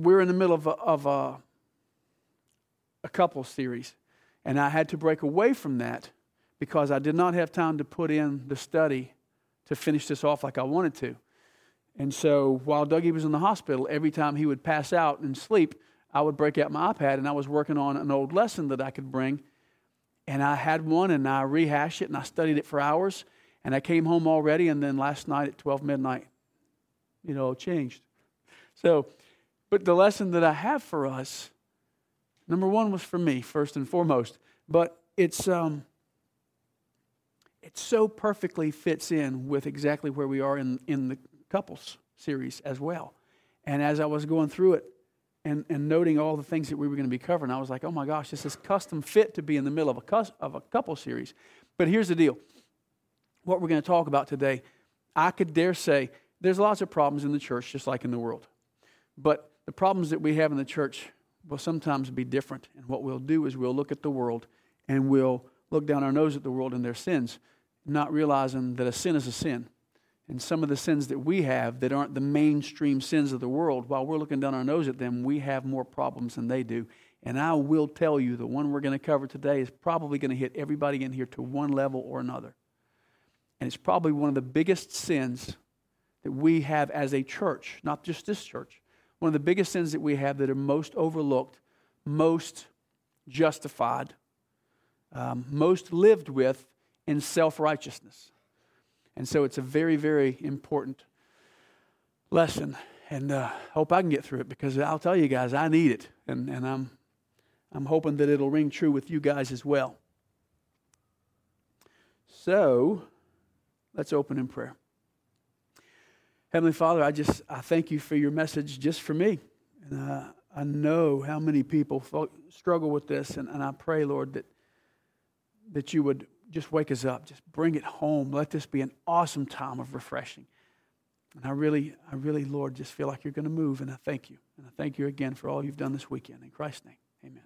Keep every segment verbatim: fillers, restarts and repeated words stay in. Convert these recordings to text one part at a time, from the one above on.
we're in the middle of a, of a, a couple series, and I had to break away from that because I did not have time to put in the study to finish this off like I wanted to. And so while Dougie was in the hospital, every time he would pass out and sleep, I would break out my iPad, and I was working on an old lesson that I could bring. And I had one, and I rehashed it, and I studied it for hours. And I came home already, and then last night at twelve midnight, you know, changed. So, but the lesson that I have for us, number one was for me, first and foremost. But it's um, it so perfectly fits in with exactly where we are in, in the couples series as well. And as I was going through it and, and noting all the things that we were going to be covering, I was like, oh my gosh, this is custom fit to be in the middle of a cus- of a couple series. But here's the deal. What we're going to talk about today, I could dare say there's lots of problems in the church just like in the world. But the problems that we have in the church will sometimes be different. And what we'll do is we'll look at the world and we'll look down our nose at the world and their sins, not realizing that a sin is a sin. And some of the sins that we have that aren't the mainstream sins of the world, while we're looking down our nose at them, we have more problems than they do. And I will tell you, the one we're going to cover today is probably going to hit everybody in here to one level or another. And it's probably one of the biggest sins that we have as a church, not just this church. One of the biggest sins that we have that are most overlooked, most justified, um, most lived with in self-righteousness. And so it's a very, very important lesson. And I uh, hope I can get through it because I'll tell you guys, I need it. And, and I'm, I'm hoping that it'll ring true with you guys as well. So, let's open in prayer. Heavenly Father, I just I thank you for your message just for me. And uh, I know how many people fo- struggle with this. And, and I pray, Lord, that that you would just wake us up. Just bring it home. Let this be an awesome time of refreshing. And I really, I really, Lord, just feel like you're going to move. And I thank you. And I thank you again for all you've done this weekend. In Christ's name, amen.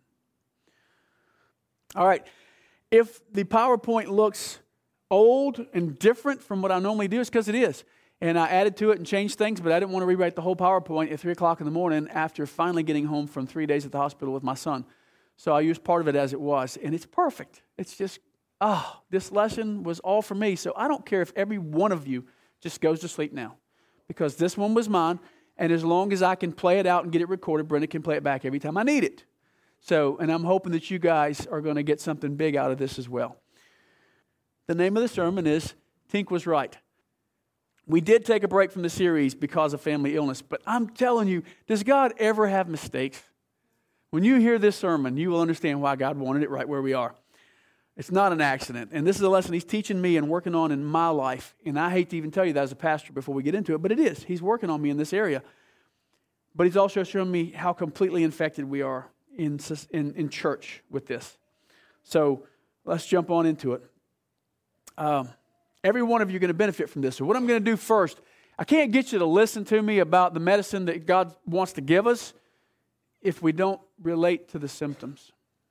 All right. If the PowerPoint looks old and different from what I normally do, it's because it is. And I added to it and changed things, but I didn't want to rewrite the whole PowerPoint at three o'clock in the morning after finally getting home from three days at the hospital with my son. So I used part of it as it was, and it's perfect. It's just, oh, this lesson was all for me. So I don't care if every one of you just goes to sleep now, because this one was mine, and as long as I can play it out and get it recorded, Brenda can play it back every time I need it. So, and I'm hoping that you guys are going to get something big out of this as well. The name of the sermon is Tink Was Right. We did take a break from the series because of family illness, but I'm telling you, does God ever have mistakes? When you hear this sermon, you will understand why God wanted it right where we are. It's not an accident, and this is a lesson He's teaching me and working on in my life, and I hate to even tell you that as a pastor before we get into it, but it is. He's working on me in this area, but He's also showing me how completely infected we are in, in, in church with this. So let's jump on into it. Um, every one of you are going to benefit from this. So what I'm going to do first, I can't get you to listen to me about the medicine that God wants to give us if we don't relate to the symptoms.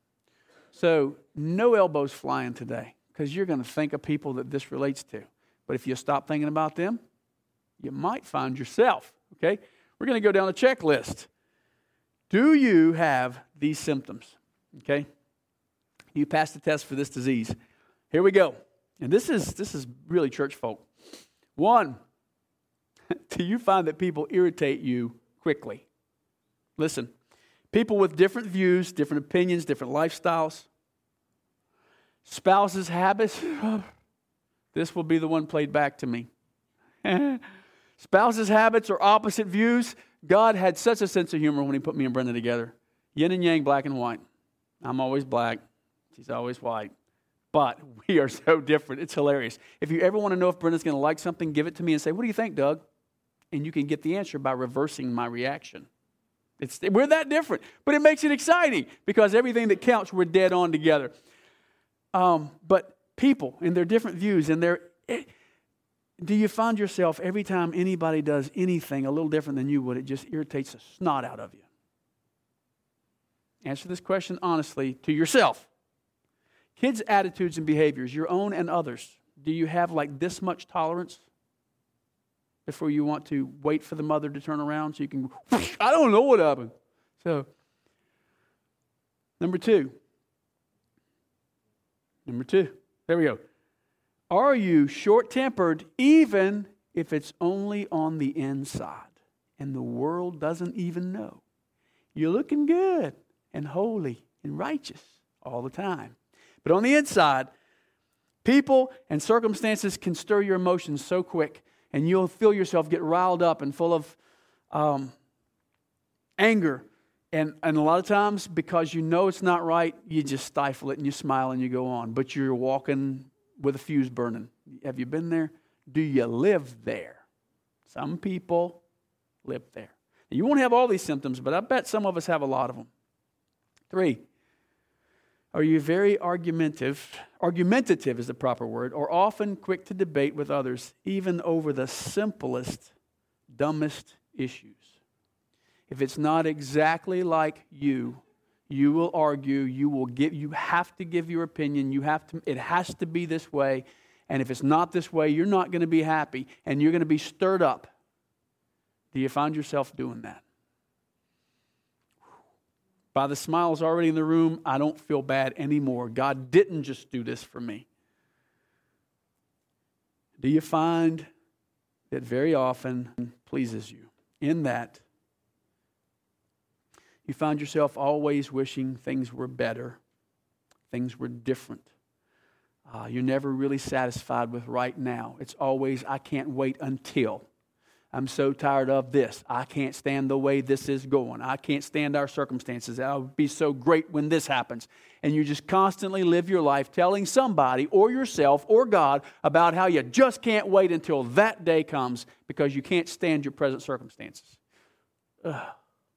So no elbows flying today, because you're going to think of people that this relates to. But if you stop thinking about them, you might find yourself, okay? We're going to go down a checklist. Do you have these symptoms? Okay? You passed the test for this disease. Here we go. And this is this is really church folk. One, do you find that people irritate you quickly? Listen, people with different views, different opinions, different lifestyles, spouses' habits. This will be the one played back to me. Spouses' habits or opposite views. God had such a sense of humor when He put me and Brenda together. Yin and yang, black and white. I'm always black. She's always white. But we are so different. It's hilarious. If you ever want to know if Brenda's going to like something, give it to me and say, what do you think, Doug? And you can get the answer by reversing my reaction. It's, we're that different. But it makes it exciting because everything that counts, we're dead on together. Um, but people and their different views and their... It, do you find yourself every time anybody does anything a little different than you would, it just irritates the snot out of you? Answer this question honestly to yourself. Kids' attitudes and behaviors, your own and others, do you have like this much tolerance? before you want to wait for the mother to turn around so you can, I don't know what happened. So, number two. Number two. There we go. Are you short-tempered even if it's only on the inside and the world doesn't even know? You're looking good and holy and righteous all the time. But on the inside, people and circumstances can stir your emotions so quick, and you'll feel yourself get riled up and full of um, anger. And, and a lot of times, because you know it's not right, you just stifle it and you smile and you go on. But you're walking with a fuse burning. Have you been there? Do you live there? Some people live there. You won't have all these symptoms, but I bet some of us have a lot of them. Three, are you very argumentative? Argumentative is the proper word, or often quick to debate with others, even over the simplest, dumbest issues. If it's not exactly like you, you will argue, you will give, you have to give your opinion, you have to, it has to be this way, and if it's not this way, you're not going to be happy, and you're going to be stirred up. Do you find yourself doing that? By the smiles already in the room, I don't feel bad anymore. God didn't just do this for me. Do you find that very often pleases you? In that, you find yourself always wishing things were better, things were different. Uh, you're never really satisfied with right now. It's always, I can't wait until. I'm so tired of this. I can't stand the way this is going. I can't stand our circumstances. I'll be so great when this happens. And you just constantly live your life telling somebody or yourself or God about how you just can't wait until that day comes because you can't stand your present circumstances. Ugh.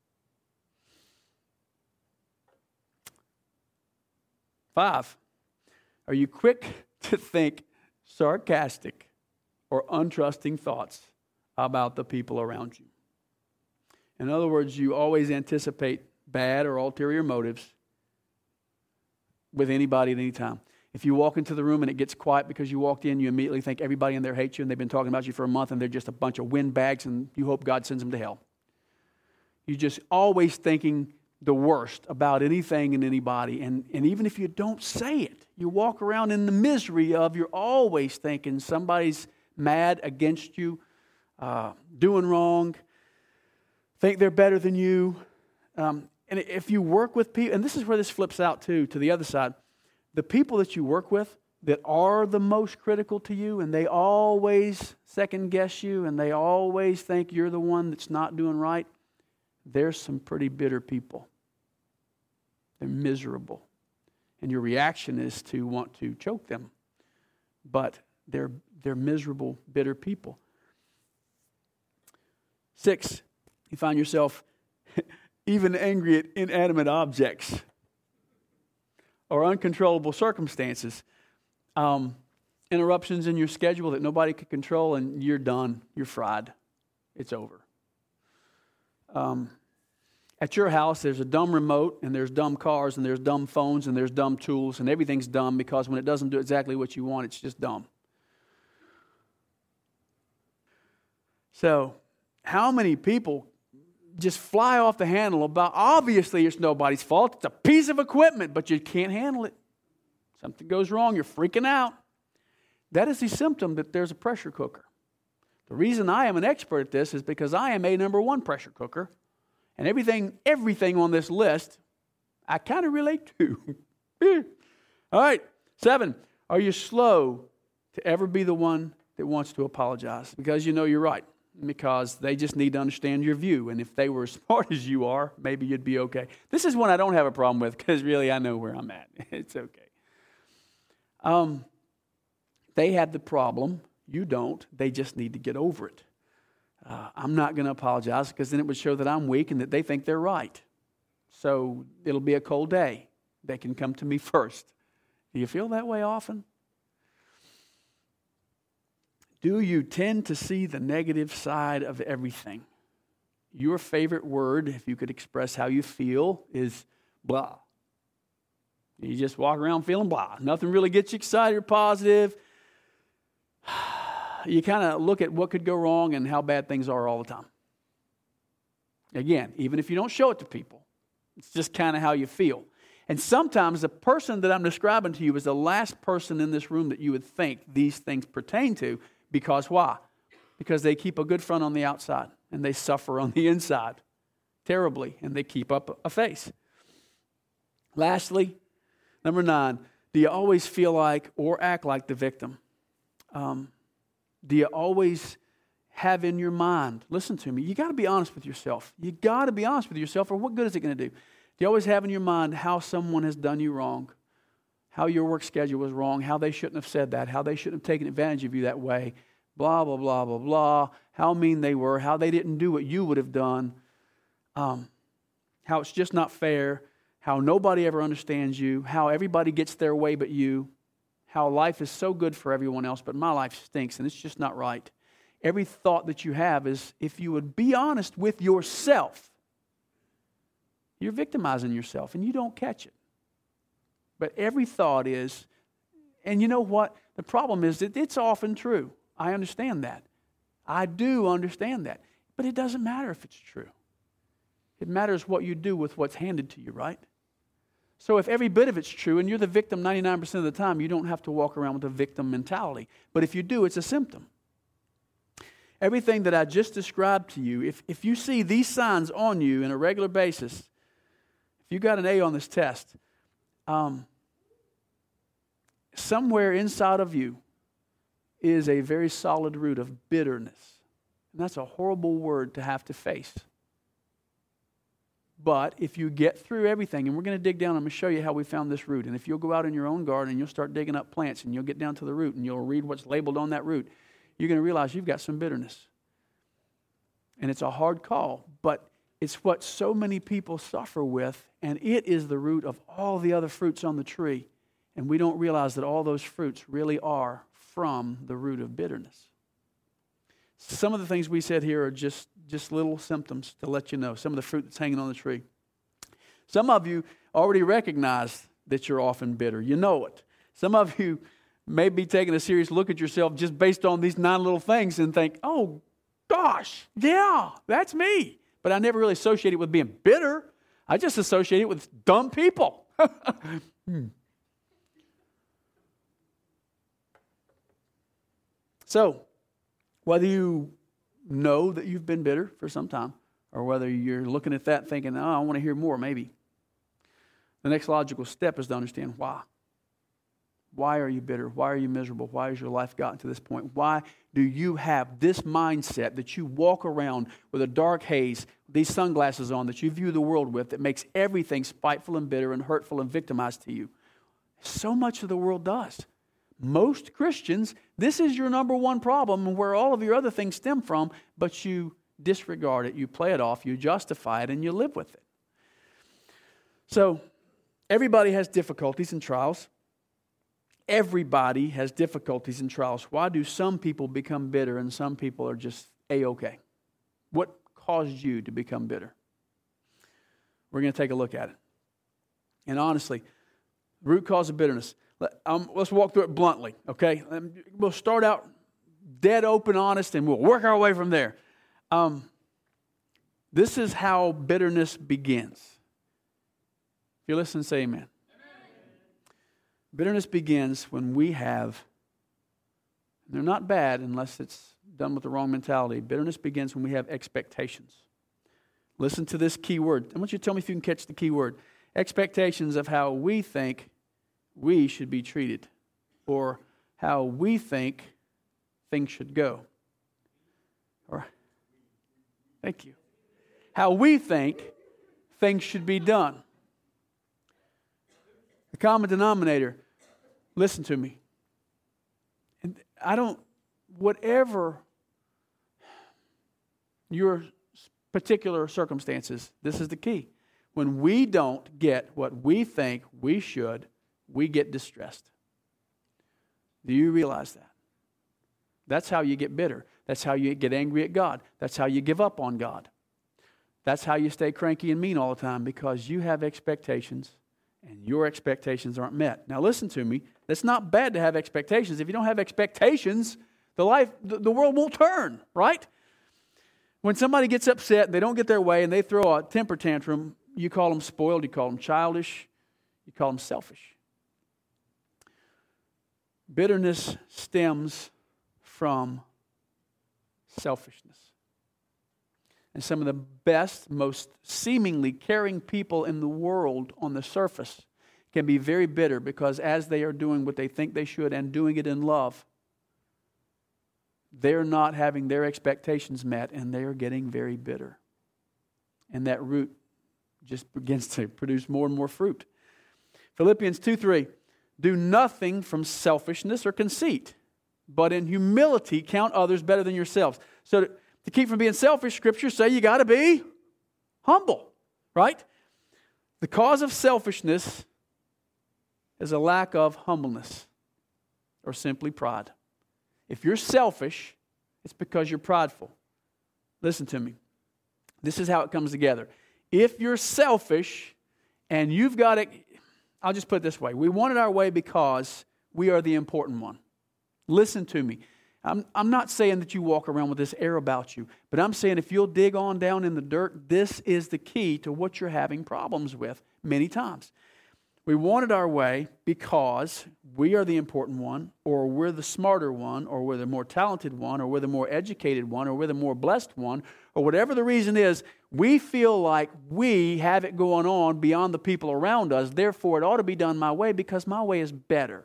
Five, are you quick to think sarcastic or untrusting thoughts about the people around you? In other words, you always anticipate bad or ulterior motives with anybody at any time. If you walk into the room and it gets quiet because you walked in, you immediately think everybody in there hates you and they've been talking about you for a month and they're just a bunch of windbags and you hope God sends them to hell. You're just always thinking the worst about anything and anybody. And, and even if you don't say it, you walk around in the misery of you're always thinking somebody's mad against you, Uh, doing wrong, think they're better than you. Um, and if you work with people, and this is where this flips out too, to the other side, the people that you work with that are the most critical to you and they always second guess you and they always think you're the one that's not doing right, there's some pretty bitter people. They're miserable. And your reaction is to want to choke them. But they're, they're miserable, bitter people. Six, you find yourself even angry at inanimate objects or uncontrollable circumstances. Um, interruptions in your schedule that nobody can control and you're done. You're fried. It's over. Um, at your house, there's a dumb remote and there's dumb cars and there's dumb phones and there's dumb tools and everything's dumb because when it doesn't do exactly what you want, it's just dumb. So, how many people just fly off the handle about, obviously it's nobody's fault, it's a piece of equipment, but you can't handle it. Something goes wrong, you're freaking out. That is the symptom that there's a pressure cooker. The reason I am an expert at this is because I am a number one pressure cooker, and everything, everything on this list, I kind of relate to. All right, seven, are you slow to ever be the one that wants to apologize? Because you know you're right. Because they just need to understand your view. And if they were as smart as you are, maybe you'd be okay. This is one I don't have a problem with because really I know where I'm at. It's okay. Um, they have the problem. You don't. They just need to get over it. Uh, I'm not going to apologize because then it would show that I'm weak and that they think they're right. So it'll be a cold day. They can come to me first. Do you feel that way often? Do you tend to see the negative side of everything? Your favorite word, if you could express how you feel, is blah. You just walk around feeling blah. Nothing really gets you excited or positive. you kind of look at what could go wrong and how bad things are all the time. Again, even if you don't show it to people, it's just kind of how you feel. And sometimes the person that I'm describing to you is the last person in this room that you would think these things pertain to. Because why? Because they keep a good front on the outside and they suffer on the inside terribly, and they keep up a face. Lastly, number nine, do you always feel like or act like the victim? Um, do you always have in your mind, listen to me, you got to be honest with yourself. You got to be honest with yourself, or what good is it going to do? Do you always have in your mind how someone has done you wrong, how your work schedule was wrong, how they shouldn't have said that, how they shouldn't have taken advantage of you that way, blah, blah, blah, blah, blah, how mean they were, how they didn't do what you would have done, um, how it's just not fair, how nobody ever understands you, how everybody gets their way but you, how life is so good for everyone else, but my life stinks and it's just not right. Every thought that you have is, if you would be honest with yourself, you're victimizing yourself and you don't catch it. But every thought is, and you know what? The problem is that it's often true. I understand that. I do understand that. But it doesn't matter if it's true. It matters what you do with what's handed to you, right? So if every bit of it's true and you're the victim ninety-nine percent of the time, you don't have to walk around with a victim mentality. But if you do, it's a symptom. Everything that I just described to you, if, if you see these signs on you on a regular basis, if you got an A on this test, um, somewhere inside of you is a very solid root of bitterness. And that's a horrible word to have to face. But if you get through everything, and we're going to dig down, I'm going to show you how we found this root. And if you'll go out in your own garden and you'll start digging up plants and you'll get down to the root and you'll read what's labeled on that root, you're going to realize you've got some bitterness. And it's a hard call, but it's what so many people suffer with, and it is the root of all the other fruits on the tree. And we don't realize that all those fruits really are from the root of bitterness. Some of the things we said here are just, just little symptoms to let you know, some of the fruit that's hanging on the tree. Some of you already recognize that you're often bitter. You know it. Some of you may be taking a serious look at yourself just based on these nine little things and think, oh, gosh, yeah, that's me. But I never really associate it with being bitter. I just associate it with dumb people. hmm. So, whether you know that you've been bitter for some time, or whether you're looking at that thinking, oh, I want to hear more, maybe, the next logical step is to understand why. Why are you bitter? Why are you miserable? Why has your life gotten to this point? Why do you have this mindset that you walk around with a dark haze, these sunglasses on that you view the world with, that makes everything spiteful and bitter and hurtful and victimized to you? So much of the world does. Most Christians, this is your number one problem and where all of your other things stem from, but you disregard it, you play it off, you justify it, and you live with it. So, everybody has difficulties and trials. Everybody has difficulties and trials. Why do some people become bitter and some people are just A-okay? What caused you to become bitter? We're going to take a look at it. And honestly, root cause of bitterness. Let, um, let's walk through it bluntly, okay? Um, we'll start out dead open, honest, and we'll work our way from there. Um, this is how bitterness begins. If you're listening, say amen. Bitterness begins when we have, they're not bad unless it's done with the wrong mentality. Bitterness begins when we have expectations. Listen to this key word. I want you to tell me if you can catch the key word. Expectations of how we think we should be treated, or how we think things should go. Or, thank you. How we think things should be done. The common denominator, listen to me. And I don't, whatever your particular circumstances, this is the key. When we don't get what we think we should, we get distressed. Do you realize that? That's how you get bitter. That's how you get angry at God. That's how you give up on God. That's how you stay cranky and mean all the time, because you have expectations and your expectations aren't met. Now listen to me. It's not bad to have expectations. If you don't have expectations, The life, the, the world won't turn, right? When somebody gets upset, they don't get their way, and they throw a temper tantrum, you call them spoiled, you call them childish, you call them selfish. Bitterness stems from selfishness. And some of the best, most seemingly caring people in the world on the surface can be very bitter because as they are doing what they think they should and doing it in love, they're not having their expectations met and they are getting very bitter. And that root just begins to produce more and more fruit. Philippians two three, do nothing from selfishness or conceit, but in humility count others better than yourselves. So to, to keep from being selfish, Scripture say you got to be humble, right? The cause of selfishness is a lack of humbleness or simply pride. If you're selfish, it's because you're prideful. Listen to me. This is how it comes together. If you're selfish and you've got it, I'll just put it this way. We want it our way because we are the important one. Listen to me. I'm, I'm not saying that you walk around with this air about you, but I'm saying if you'll dig on down in the dirt, this is the key to what you're having problems with many times. We want it our way because we are the important one, or we're the smarter one, or we're the more talented one, or we're the more educated one, or we're the more blessed one, or whatever the reason is, we feel like we have it going on beyond the people around us. Therefore, it ought to be done my way because my way is better.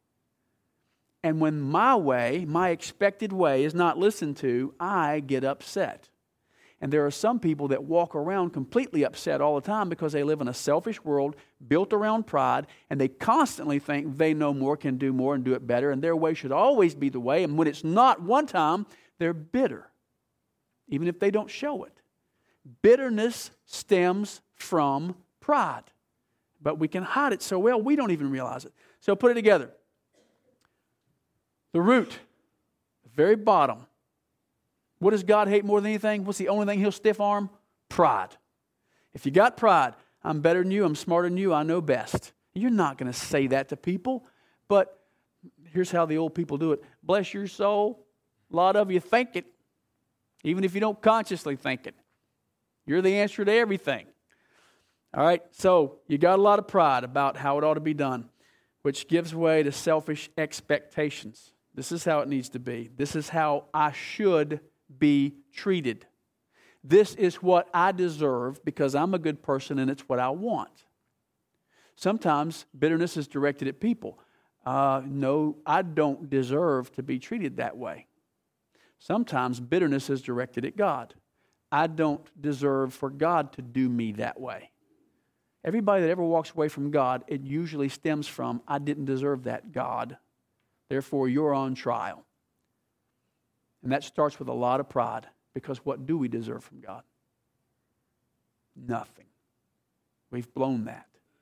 And when my way, my expected way, is not listened to, I get upset. And there are some people that walk around completely upset all the time because they live in a selfish world built around pride, and they constantly think they know more, can do more, and do it better, and their way should always be the way. And when it's not one time, they're bitter, even if they don't show it. Bitterness stems from pride, but we can hide it so well we don't even realize it. So put it together. The root, the very bottom. What does God hate more than anything? What's the only thing He'll stiff arm? Pride. If you got pride, I'm better than you, I'm smarter than you, I know best. You're not going to say that to people, but here's how the old people do it. Bless your soul. A lot of you think it, even if you don't consciously think it. You're the answer to everything. All right, so you got a lot of pride about how it ought to be done, which gives way to selfish expectations. This is how it needs to be. This is how I should be treated. This is what I deserve because I'm a good person and it's what I want. Sometimes bitterness is directed at people. Uh, no, I don't deserve to be treated that way. Sometimes bitterness is directed at God. I don't deserve for God to do me that way. Everybody that ever walks away from God, it usually stems from, I didn't deserve that, God. Therefore, you're on trial. And that starts with a lot of pride, because what do we deserve from God? Nothing. We've blown that.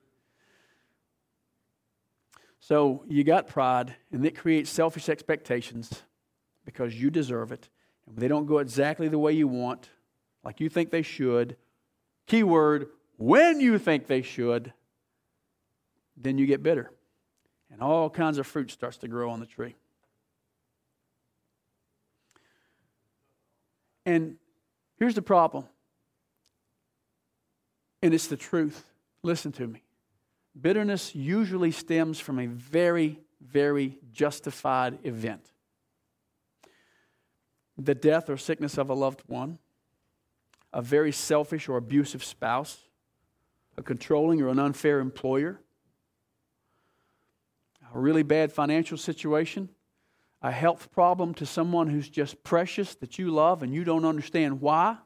So you got pride, and it creates selfish expectations because you deserve it. And they don't go exactly the way you want, like you think they should. Keyword, when you think they should, then you get bitter. And all kinds of fruit starts to grow on the tree. And here's the problem. And it's the truth. Listen to me. Bitterness usually stems from a very, very justified event. The death or sickness of a loved one, a very selfish or abusive spouse, a controlling or an unfair employer, a really bad financial situation, a health problem to someone who's just precious that you love and you don't understand why.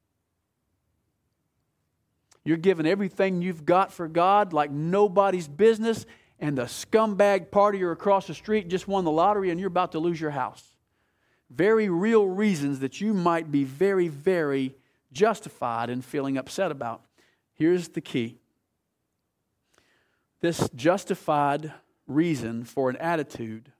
You're giving everything you've got for God like nobody's business, and the scumbag partier across the street just won the lottery and you're about to lose your house. Very real reasons that you might be very, very justified in feeling upset about. Here's the key. This justified reason for an attitude,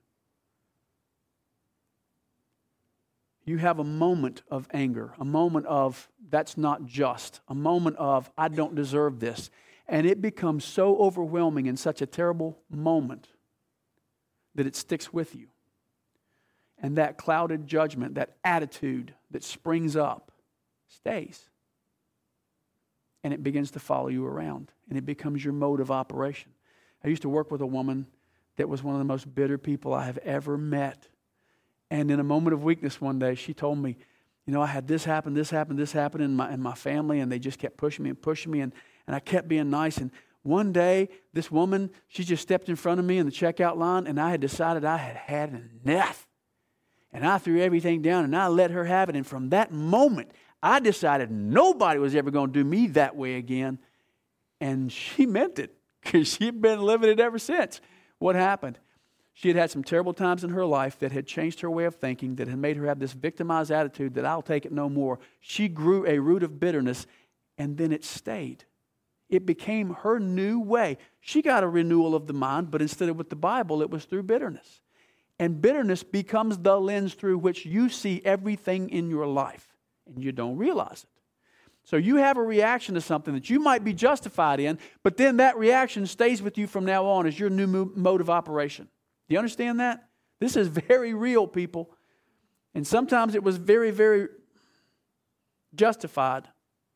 you have a moment of anger, a moment of that's not just, a moment of I don't deserve this. And it becomes so overwhelming in such a terrible moment that it sticks with you. And that clouded judgment, that attitude that springs up, stays. And it begins to follow you around. And it becomes your mode of operation. I used to work with a woman that was one of the most bitter people I have ever met. And in a moment of weakness one day, she told me, you know, I had this happen, this happened, this happened in my in my family, and they just kept pushing me and pushing me, and, and I kept being nice. And one day, this woman, she just stepped in front of me in the checkout line, and I had decided I had had enough. And I threw everything down, and I let her have it. And from that moment, I decided nobody was ever going to do me that way again. And she meant it, because she'd been living it ever since. What happened? She had had some terrible times in her life that had changed her way of thinking, that had made her have this victimized attitude that I'll take it no more. She grew a root of bitterness, and then it stayed. It became her new way. She got a renewal of the mind, but instead of with the Bible, it was through bitterness. And bitterness becomes the lens through which you see everything in your life, and you don't realize it. So you have a reaction to something that you might be justified in, but then that reaction stays with you from now on as your new mode of operation. Do you understand that? This is very real, people. And sometimes it was very, very justified.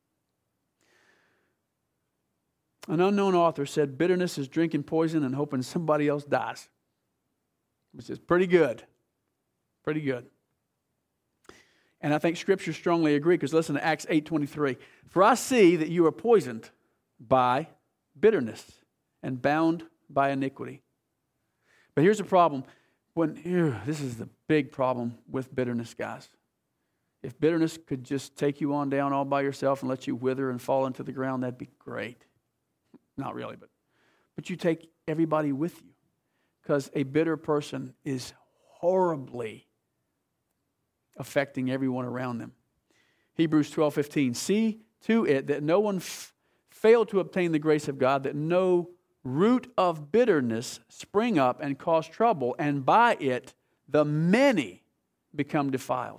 An unknown author said, bitterness is drinking poison and hoping somebody else dies. Which is pretty good. Pretty good. And I think Scripture strongly agree, because listen to Acts eight twenty-three. For I see that you are poisoned by bitterness and bound by iniquity. But here's the problem. When ew, this is the big problem with bitterness, guys. If bitterness could just take you on down all by yourself and let you wither and fall into the ground, that'd be great. Not really, but but you take everybody with you. Because a bitter person is horribly affecting everyone around them. Hebrews twelve fifteen. See to it that no one f- fail to obtain the grace of God, that no root of bitterness spring up and cause trouble, and by it the many become defiled.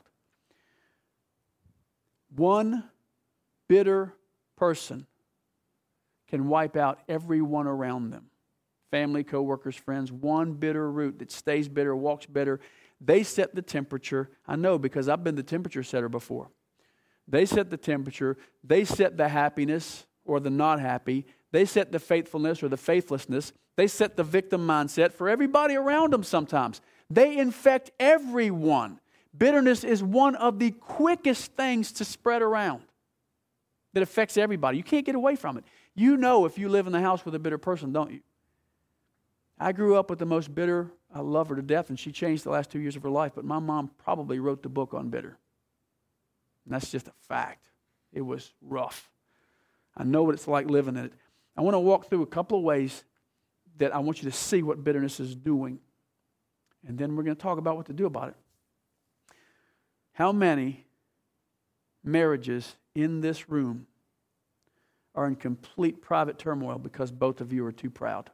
One bitter person can wipe out everyone around them. Family, co-workers, friends. One bitter root that stays bitter, walks bitter. They set the temperature. I know, because I've been the temperature setter before. They set the temperature. They set the happiness or the not happy. They set the faithfulness or the faithlessness. They set the victim mindset for everybody around them sometimes. They infect everyone. Bitterness is one of the quickest things to spread around that affects everybody. You can't get away from it. You know if you live in the house with a bitter person, don't you? I grew up with the most bitter. I love her to death, and she changed the last two years of her life, but my mom probably wrote the book on bitter. And that's just a fact. It was rough. I know what it's like living in it. I want to walk through a couple of ways that I want you to see what bitterness is doing. And then we're going to talk about what to do about it. How many marriages in this room are in complete private turmoil because both of you are too proud?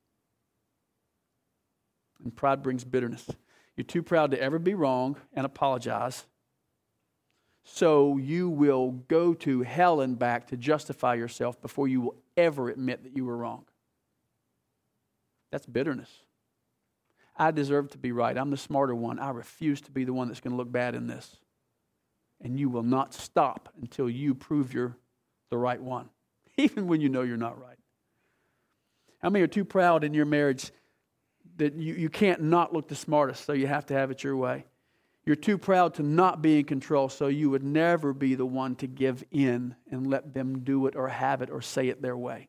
And pride brings bitterness. You're too proud to ever be wrong and apologize. So you will go to hell and back to justify yourself before you will ever admit that you were wrong. That's bitterness. I deserve to be right. I'm the smarter one. I refuse to be the one that's going to look bad in this. And you will not stop until you prove you're the right one, even when you know you're not right. How many are too proud in your marriage that you, you can't not look the smartest, so you have to have it your way? You're too proud to not be in control, so you would never be the one to give in and let them do it or have it or say it their way.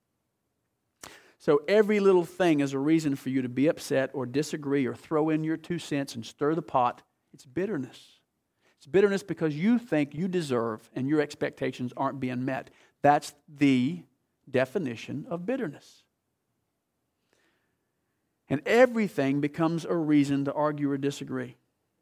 So every little thing is a reason for you to be upset or disagree or throw in your two cents and stir the pot. It's bitterness. It's bitterness because you think you deserve and your expectations aren't being met. That's the definition of bitterness. And everything becomes a reason to argue or disagree.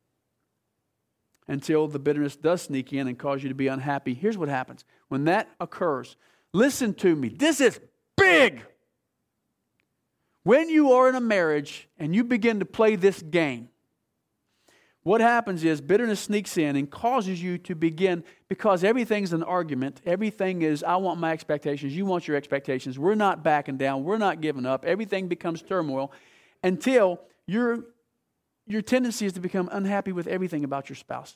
Until the bitterness does sneak in and cause you to be unhappy. Here's what happens. When that occurs, listen to me. This is big. When you are in a marriage and you begin to play this game, what happens is bitterness sneaks in and causes you to begin, because everything's an argument. Everything is, I want my expectations, you want your expectations. We're not backing down. We're not giving up. Everything becomes turmoil until you're your tendency is to become unhappy with everything about your spouse.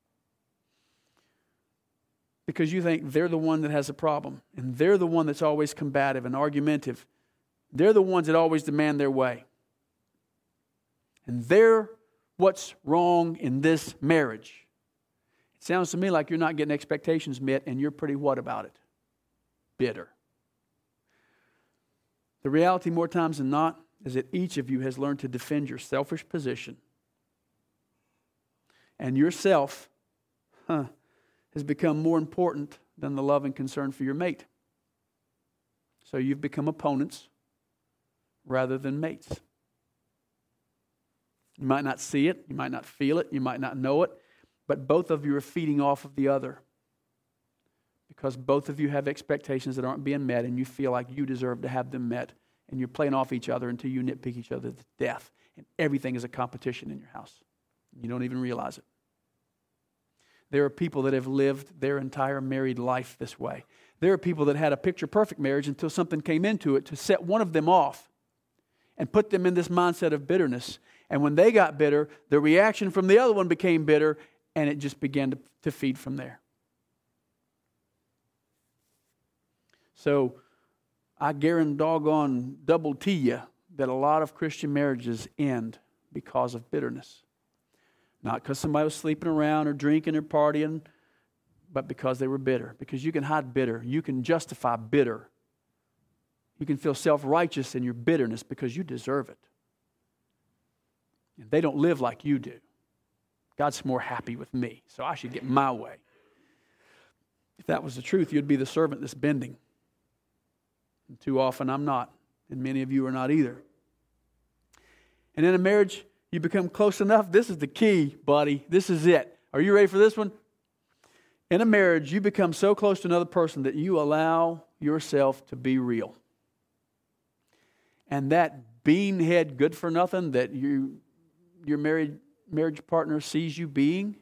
Because you think they're the one that has a problem. And they're the one that's always combative and argumentative. They're the ones that always demand their way. And they're what's wrong in this marriage. It sounds to me like you're not getting expectations met and you're pretty what about it? Bitter. The reality more times than not is that each of you has learned to defend your selfish position. And yourself, huh, has become more important than the love and concern for your mate. So you've become opponents rather than mates. You might not see it, you might not feel it, you might not know it, but both of you are feeding off of the other. Because both of you have expectations that aren't being met and you feel like you deserve to have them met. And you're playing off each other until you nitpick each other to death. And everything is a competition in your house. You don't even realize it. There are people that have lived their entire married life this way. There are people that had a picture-perfect marriage until something came into it to set one of them off and put them in this mindset of bitterness. And when they got bitter, the reaction from the other one became bitter, and it just began to, to feed from there. So I guarantee doggone double T you that a lot of Christian marriages end because of bitterness. Not because somebody was sleeping around or drinking or partying, but because they were bitter. Because you can hide bitter. You can justify bitter. You can feel self-righteous in your bitterness because you deserve it. And they don't live like you do. God's more happy with me, so I should get my way. If that was the truth, you'd be the servant that's bending. And too often I'm not, and many of you are not either. And in a marriage, you become close enough. This is the key, buddy. This is it. Are you ready for this one? In a marriage, you become so close to another person that you allow yourself to be real. And that beanhead good for nothing that you, your married marriage partner sees you being,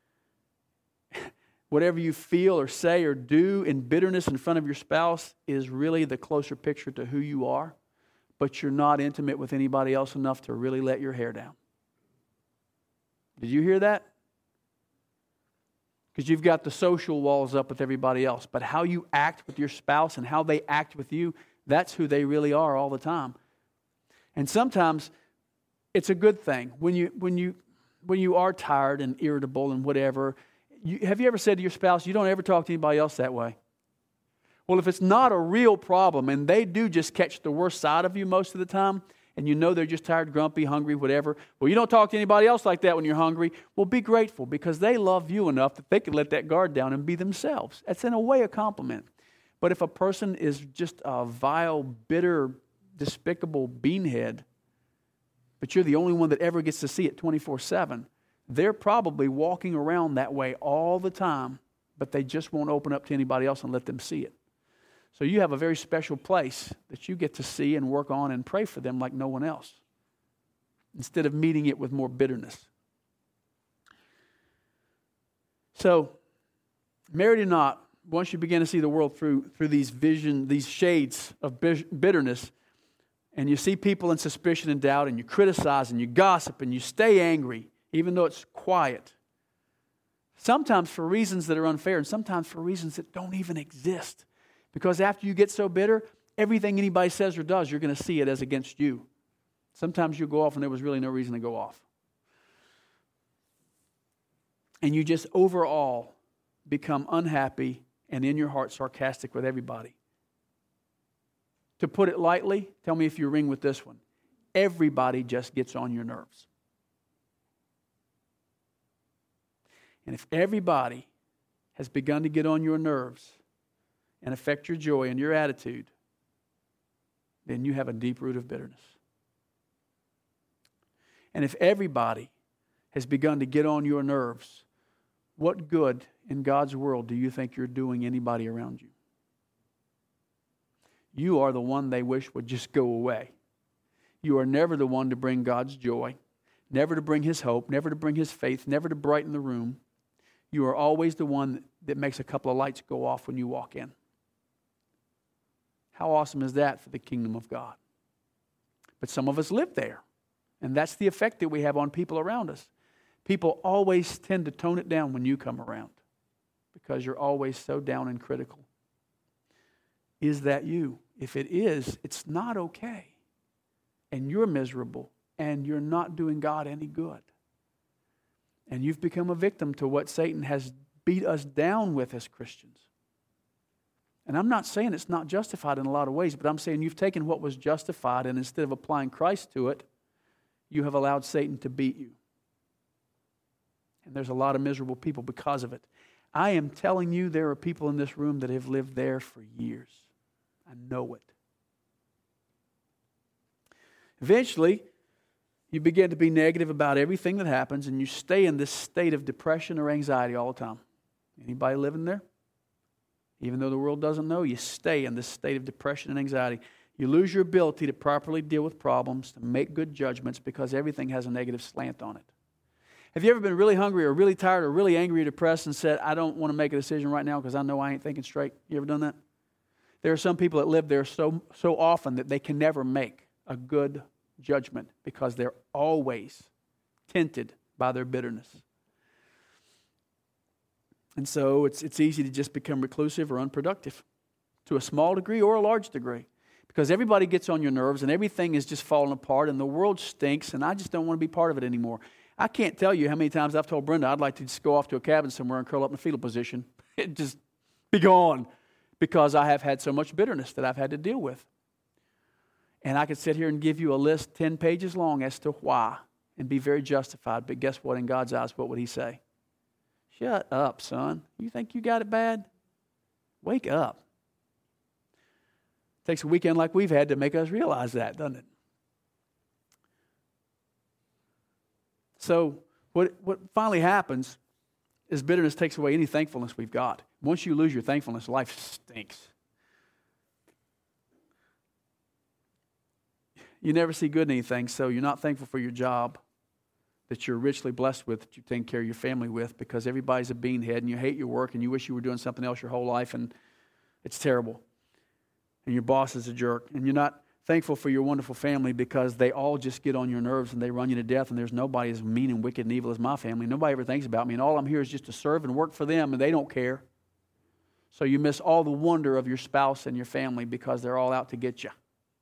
whatever you feel or say or do in bitterness in front of your spouse is really the closer picture to who you are, but you're not intimate with anybody else enough to really let your hair down. Did you hear that? Because you've got the social walls up with everybody else, but how you act with your spouse and how they act with you, that's who they really are all the time. And sometimes it's a good thing when you when you when you are tired and irritable and whatever. You, have you ever said to your spouse, you don't ever talk to anybody else that way? Well, if it's not a real problem and they do just catch the worst side of you most of the time, and you know they're just tired, grumpy, hungry, whatever, well, you don't talk to anybody else like that when you're hungry. Well, be grateful because they love you enough that they can let that guard down and be themselves. That's in a way a compliment. But if a person is just a vile, bitter, despicable beanhead, but you're the only one that ever gets to see it twenty-four seven, they're probably walking around that way all the time, but they just won't open up to anybody else and let them see it. So you have a very special place that you get to see and work on and pray for them like no one else, instead of meeting it with more bitterness. So, married or not, once you begin to see the world through through these vision, these shades of bitterness, and you see people in suspicion and doubt, and you criticize and you gossip and you stay angry, even though it's quiet. Sometimes for reasons that are unfair, and sometimes for reasons that don't even exist. Because after you get so bitter, everything anybody says or does, you're going to see it as against you. Sometimes you go off and there was really no reason to go off. And you just overall become unhappy and in your heart sarcastic with everybody. To put it lightly, tell me if you ring with this one. Everybody just gets on your nerves. And if everybody has begun to get on your nerves and affect your joy and your attitude, then you have a deep root of bitterness. And if everybody has begun to get on your nerves, what good in God's world do you think you're doing anybody around you? You are the one they wish would just go away. You are never the one to bring God's joy, never to bring His hope, never to bring His faith, never to brighten the room. You are always the one that makes a couple of lights go off when you walk in. How awesome is that for the kingdom of God? But some of us live there. And that's the effect that we have on people around us. People always tend to tone it down when you come around because you're always so down and critical. Is that you? If it is, it's not okay. And you're miserable, and you're not doing God any good. And you've become a victim to what Satan has beat us down with as Christians. And I'm not saying it's not justified in a lot of ways, but I'm saying you've taken what was justified, and instead of applying Christ to it, you have allowed Satan to beat you. And there's a lot of miserable people because of it. I am telling you, there are people in this room that have lived there for years. I know it. Eventually, you begin to be negative about everything that happens, and you stay in this state of depression or anxiety all the time. Anybody living there? Even though the world doesn't know, you stay in this state of depression and anxiety. You lose your ability to properly deal with problems, to make good judgments, because everything has a negative slant on it. Have you ever been really hungry or really tired or really angry or depressed and said, I don't want to make a decision right now because I know I ain't thinking straight? You ever done that? There are some people that live there so, so often that they can never make a good judgment because they're always tinted by their bitterness. And so it's, it's easy to just become reclusive or unproductive to a small degree or a large degree because everybody gets on your nerves and everything is just falling apart and the world stinks and I just don't want to be part of it anymore. I can't tell you how many times I've told Brenda I'd like to just go off to a cabin somewhere and curl up in a fetal position and just be gone because I have had so much bitterness that I've had to deal with. And I could sit here and give you a list ten pages long as to why and be very justified. But guess what? In God's eyes, what would He say? Shut up, son. You think you got it bad? Wake up. It takes a weekend like we've had to make us realize that, doesn't it? So what, what finally happens is bitterness takes away any thankfulness we've got. Once you lose your thankfulness, life stinks. You never see good in anything, so you're not thankful for your job that you're richly blessed with, that you take care of your family with, because everybody's a beanhead and you hate your work and you wish you were doing something else your whole life and it's terrible. And your boss is a jerk. And you're not thankful for your wonderful family because they all just get on your nerves and they run you to death and there's nobody as mean and wicked and evil as my family. Nobody ever thinks about me and all I'm here is just to serve and work for them and they don't care. So you miss all the wonder of your spouse and your family because they're all out to get you.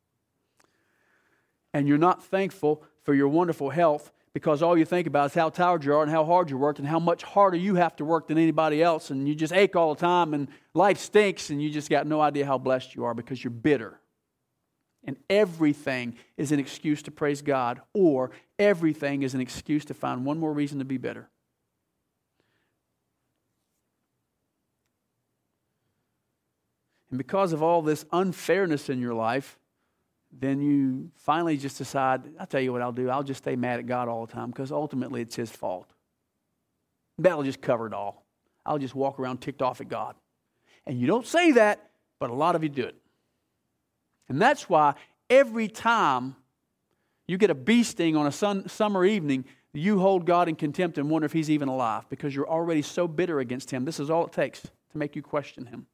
And you're not thankful for your wonderful health because all you think about is how tired you are and how hard you worked and how much harder you have to work than anybody else. And you just ache all the time and life stinks and you just got no idea how blessed you are because you're bitter. And everything is an excuse to praise God, or everything is an excuse to find one more reason to be bitter. And because of all this unfairness in your life, then you finally just decide, I'll tell you what I'll do. I'll just stay mad at God all the time because ultimately it's His fault. That'll just cover it all. I'll just walk around ticked off at God. And you don't say that, but a lot of you do it. And that's why every time you get a bee sting on a sun, summer evening, you hold God in contempt and wonder if He's even alive because you're already so bitter against Him. This is all it takes to make you question Him.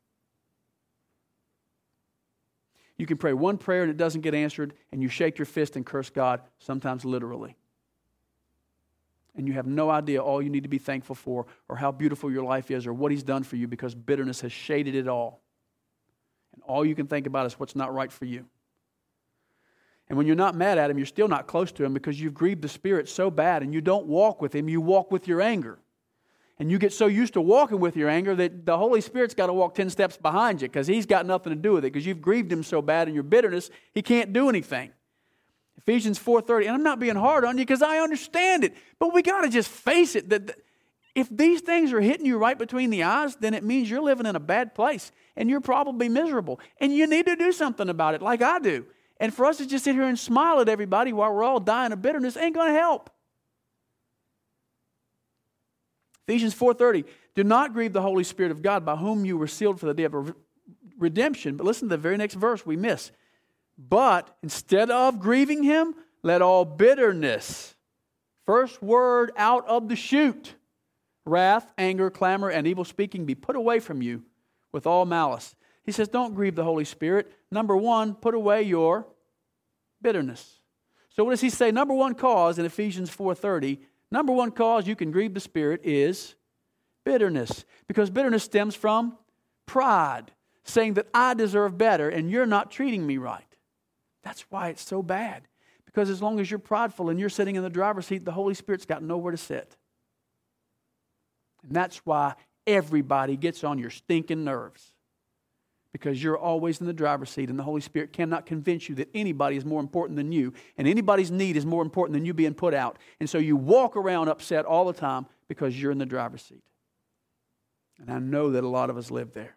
You can pray one prayer and it doesn't get answered, and you shake your fist and curse God, sometimes literally. And you have no idea all you need to be thankful for or how beautiful your life is or what He's done for you because bitterness has shaded it all. And all you can think about is what's not right for you. And when you're not mad at Him, you're still not close to Him because you've grieved the Spirit so bad and you don't walk with Him, you walk with your anger. And you get so used to walking with your anger that the Holy Spirit's got to walk ten steps behind you because He's got nothing to do with it because you've grieved Him so bad in your bitterness, He can't do anything. Ephesians four thirty, and I'm not being hard on you because I understand it, but we got to just face it that if these things are hitting you right between the eyes, then it means you're living in a bad place and you're probably miserable. And you need to do something about it like I do. And for us to just sit here and smile at everybody while we're all dying of bitterness ain't going to help. Ephesians four thirty, do not grieve the Holy Spirit of God by whom you were sealed for the day of redemption. But listen to the very next verse we miss. But instead of grieving Him, let all bitterness, first word out of the chute, wrath, anger, clamor, and evil speaking be put away from you with all malice. He says, don't grieve the Holy Spirit. Number one, put away your bitterness. So what does he say? Number one cause in Ephesians four thirty, number one cause you can grieve the Spirit is bitterness. Because bitterness stems from pride, saying that I deserve better and you're not treating me right. That's why it's so bad. Because as long as you're prideful and you're sitting in the driver's seat, the Holy Spirit's got nowhere to sit. And that's why everybody gets on your stinking nerves. Because you're always in the driver's seat and the Holy Spirit cannot convince you that anybody is more important than you and anybody's need is more important than you being put out. And so you walk around upset all the time because you're in the driver's seat. And I know that a lot of us live there.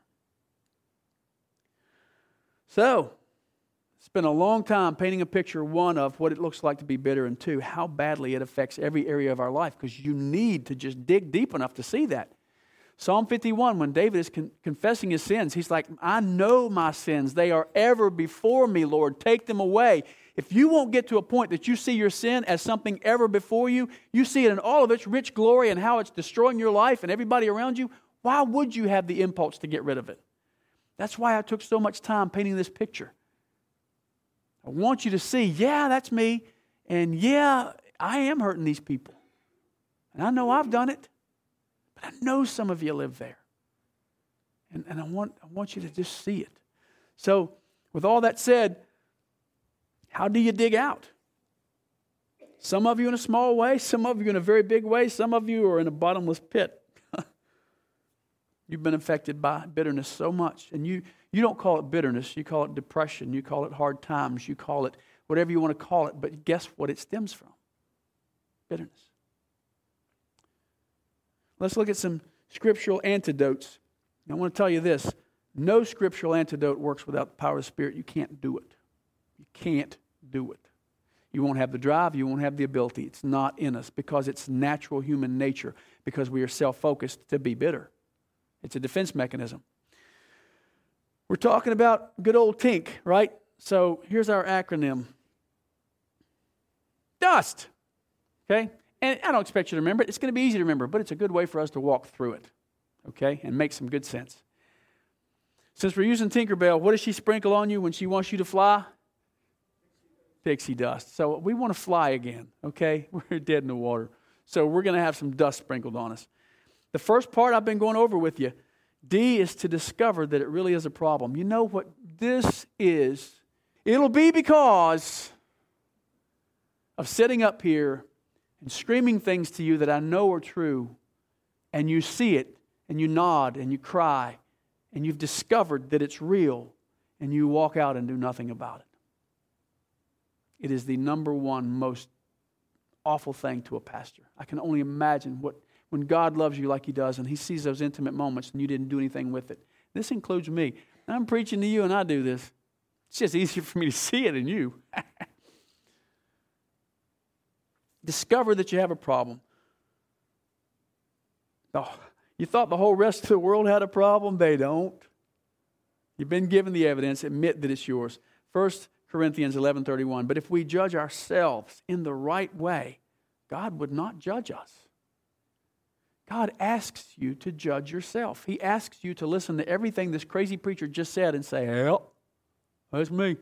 So, spent a long time painting a picture, one, of what it looks like to be bitter, and two, how badly it affects every area of our life, because you need to just dig deep enough to see that. Psalm fifty-one, when David is con- confessing his sins, he's like, I know my sins. They are ever before me, Lord. Take them away. If you won't get to a point that you see your sin as something ever before you, you see it in all of its rich glory and how it's destroying your life and everybody around you, why would you have the impulse to get rid of it? That's why I took so much time painting this picture. I want you to see, yeah, that's me, and yeah, I am hurting these people. And I know I've done it. But I know some of you live there. And, and I want I want you to just see it. So, with all that said, how do you dig out? Some of you in a small way, some of you in a very big way, some of you are in a bottomless pit. You've been affected by bitterness so much. And you, you don't call it bitterness, you call it depression, you call it hard times, you call it whatever you want to call it, but guess what it stems from? Bitterness. Let's look at some scriptural antidotes. I want to tell you this. No scriptural antidote works without the power of the Spirit. You can't do it. You can't do it. You won't have the drive. You won't have the ability. It's not in us because it's natural human nature, because we are self-focused to be bitter. It's a defense mechanism. We're talking about good old Tink, right? So here's our acronym. DUST. Okay? And I don't expect you to remember it. It's going to be easy to remember, but it's a good way for us to walk through it, okay, and make some good sense. Since we're using Tinkerbell, what does she sprinkle on you when she wants you to fly? Pixie dust. So we want to fly again, okay? We're dead in the water. So we're going to have some dust sprinkled on us. The first part I've been going over with you, D, is to discover that it really is a problem. You know what this is? It'll be because of sitting up here and screaming things to you that I know are true, and you see it, and you nod, and you cry, and you've discovered that it's real, and you walk out and do nothing about it. It is the number one most awful thing to a pastor. I can only imagine what when God loves you like He does, and He sees those intimate moments, and you didn't do anything with it. This includes me. I'm preaching to you, and I do this. It's just easier for me to see it than you. Discover that you have a problem. Oh, you thought the whole rest of the world had a problem? They don't. You've been given the evidence. Admit that it's yours. First Corinthians eleven thirty-one. But if we judge ourselves in the right way, God would not judge us. God asks you to judge yourself. He asks you to listen to everything this crazy preacher just said and say, "Well, that's me."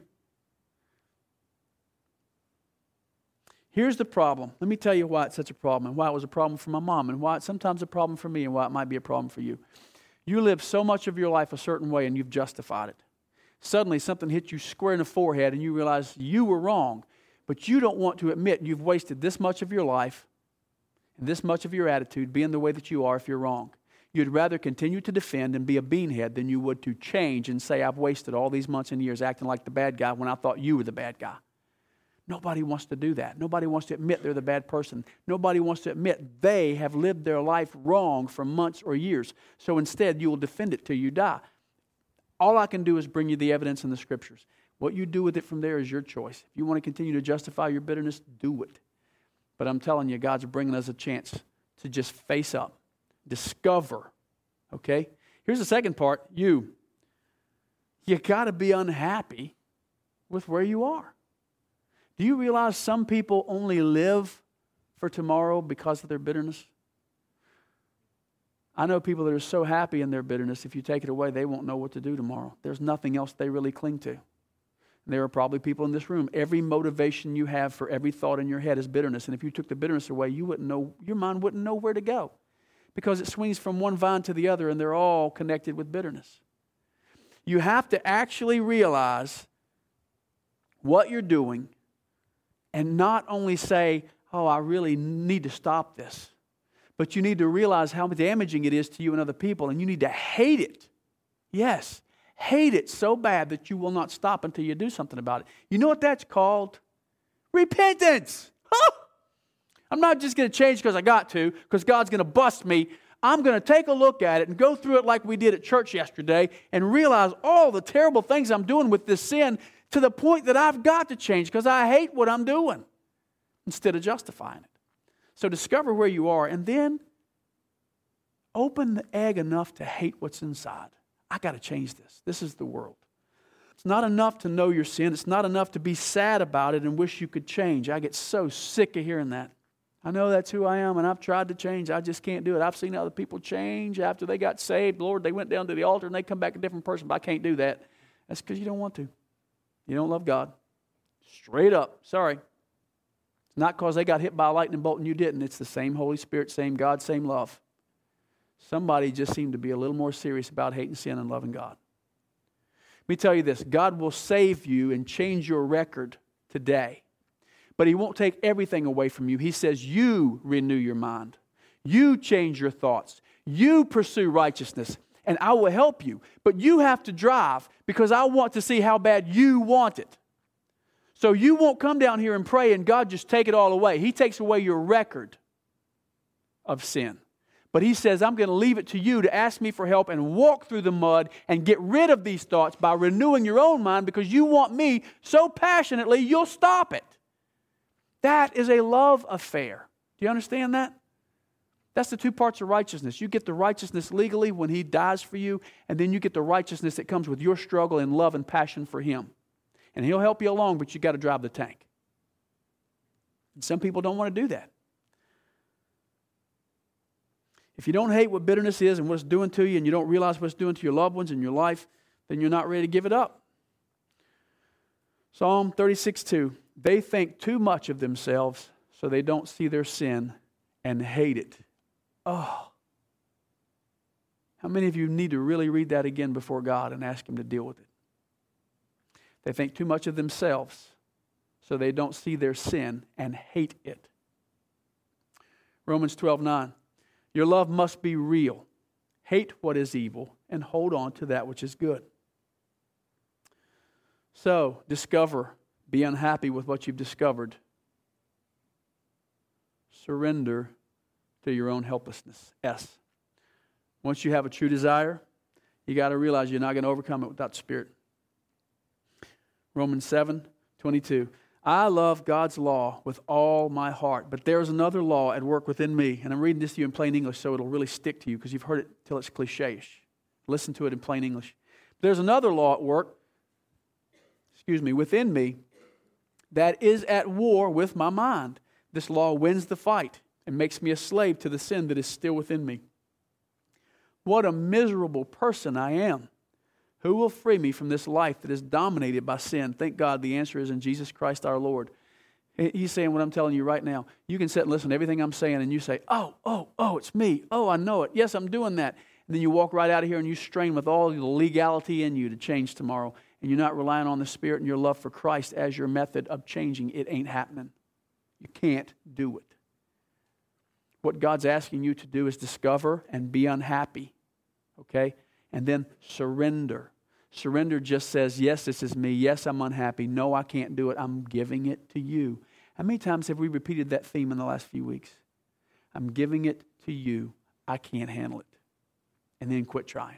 Here's the problem. Let me tell you why it's such a problem, and why it was a problem for my mom, and why it's sometimes a problem for me, and why it might be a problem for you. You live so much of your life a certain way, and you've justified it. Suddenly, something hits you square in the forehead, and you realize you were wrong, but you don't want to admit you've wasted this much of your life and this much of your attitude being the way that you are if you're wrong. You'd rather continue to defend and be a beanhead than you would to change and say, I've wasted all these months and years acting like the bad guy when I thought you were the bad guy. Nobody wants to do that. Nobody wants to admit they're the bad person. Nobody wants to admit they have lived their life wrong for months or years. So instead, you will defend it till you die. All I can do is bring you the evidence in the Scriptures. What you do with it from there is your choice. If you want to continue to justify your bitterness, do it. But I'm telling you, God's bringing us a chance to just face up, discover. Okay? Here's the second part. You. You got to be unhappy with where you are. Do you realize some people only live for tomorrow because of their bitterness? I know people that are so happy in their bitterness, if you take it away, they won't know what to do tomorrow. There's nothing else they really cling to. And there are probably people in this room. Every motivation you have for every thought in your head is bitterness. And if you took the bitterness away, you wouldn't know, your mind wouldn't know where to go. Because it swings from one vine to the other, and they're all connected with bitterness. You have to actually realize what you're doing and not only say, oh, I really need to stop this. But you need to realize how damaging it is to you and other people, and you need to hate it. Yes, hate it so bad that you will not stop until you do something about it. You know what that's called? Repentance. Huh! I'm not just going to change because I got to, because God's going to bust me. I'm going to take a look at it and go through it like we did at church yesterday and realize all the terrible things I'm doing with this sin to the point that I've got to change because I hate what I'm doing instead of justifying it. So discover where you are and then open the egg enough to hate what's inside. I got to change this. This is the world. It's not enough to know your sin. It's not enough to be sad about it and wish you could change. I get so sick of hearing that. I know that's who I am, and I've tried to change. I just can't do it. I've seen other people change after they got saved. Lord, they went down to the altar and they come back a different person, but I can't do that. That's because you don't want to. You don't love God. Straight up. Sorry. It's not because they got hit by a lightning bolt and you didn't. It's the same Holy Spirit, same God, same love. Somebody just seemed to be a little more serious about hating sin and loving God. Let me tell you this. God will save you and change your record today. But He won't take everything away from you. He says you renew your mind. You change your thoughts. You pursue righteousness. And I will help you. But you have to drive because I want to see how bad you want it. So you won't come down here and pray and God just take it all away. He takes away your record of sin. But He says, I'm going to leave it to you to ask me for help and walk through the mud and get rid of these thoughts by renewing your own mind because you want me so passionately you'll stop it. That is a love affair. Do you understand that? That's the two parts of righteousness. You get the righteousness legally when He dies for you, and then you get the righteousness that comes with your struggle and love and passion for Him. And He'll help you along, but you got to drive the tank. And some people don't want to do that. If you don't hate what bitterness is and what it's doing to you, and you don't realize what it's doing to your loved ones in your life, then you're not ready to give it up. Psalm thirty-six two. They think too much of themselves, so they don't see their sin and hate it. Oh. How many of you need to really read that again before God and ask Him to deal with it? They think too much of themselves, so they don't see their sin and hate it. Romans twelve nine. Your love must be real. Hate what is evil and hold on to that which is good. So, discover. Be unhappy with what you've discovered. Surrender to your own helplessness. S. Once you have a true desire, you got to realize you're not going to overcome it without the Spirit. Romans seven twenty-two. I love God's law with all my heart, but there is another law at work within me. And I'm reading this to you in plain English so it'll really stick to you because you've heard it till it's cliche-ish. Listen to it in plain English. There's another law at work, excuse me, within me that is at war with my mind. This law wins the fight and makes me a slave to the sin that is still within me. What a miserable person I am. Who will free me from this life that is dominated by sin? Thank God the answer is in Jesus Christ our Lord. He's saying what I'm telling you right now. You can sit and listen to everything I'm saying and you say, oh, oh, oh, it's me. Oh, I know it. Yes, I'm doing that. And then you walk right out of here and you strain with all the legality in you to change tomorrow. And you're not relying on the Spirit and your love for Christ as your method of changing. It ain't happening. You can't do it. What God's asking you to do is discover and be unhappy. Okay? And then surrender. Surrender just says, yes, this is me. Yes, I'm unhappy. No, I can't do it. I'm giving it to you. How many times have we repeated that theme in the last few weeks? I'm giving it to you. I can't handle it. And then quit trying.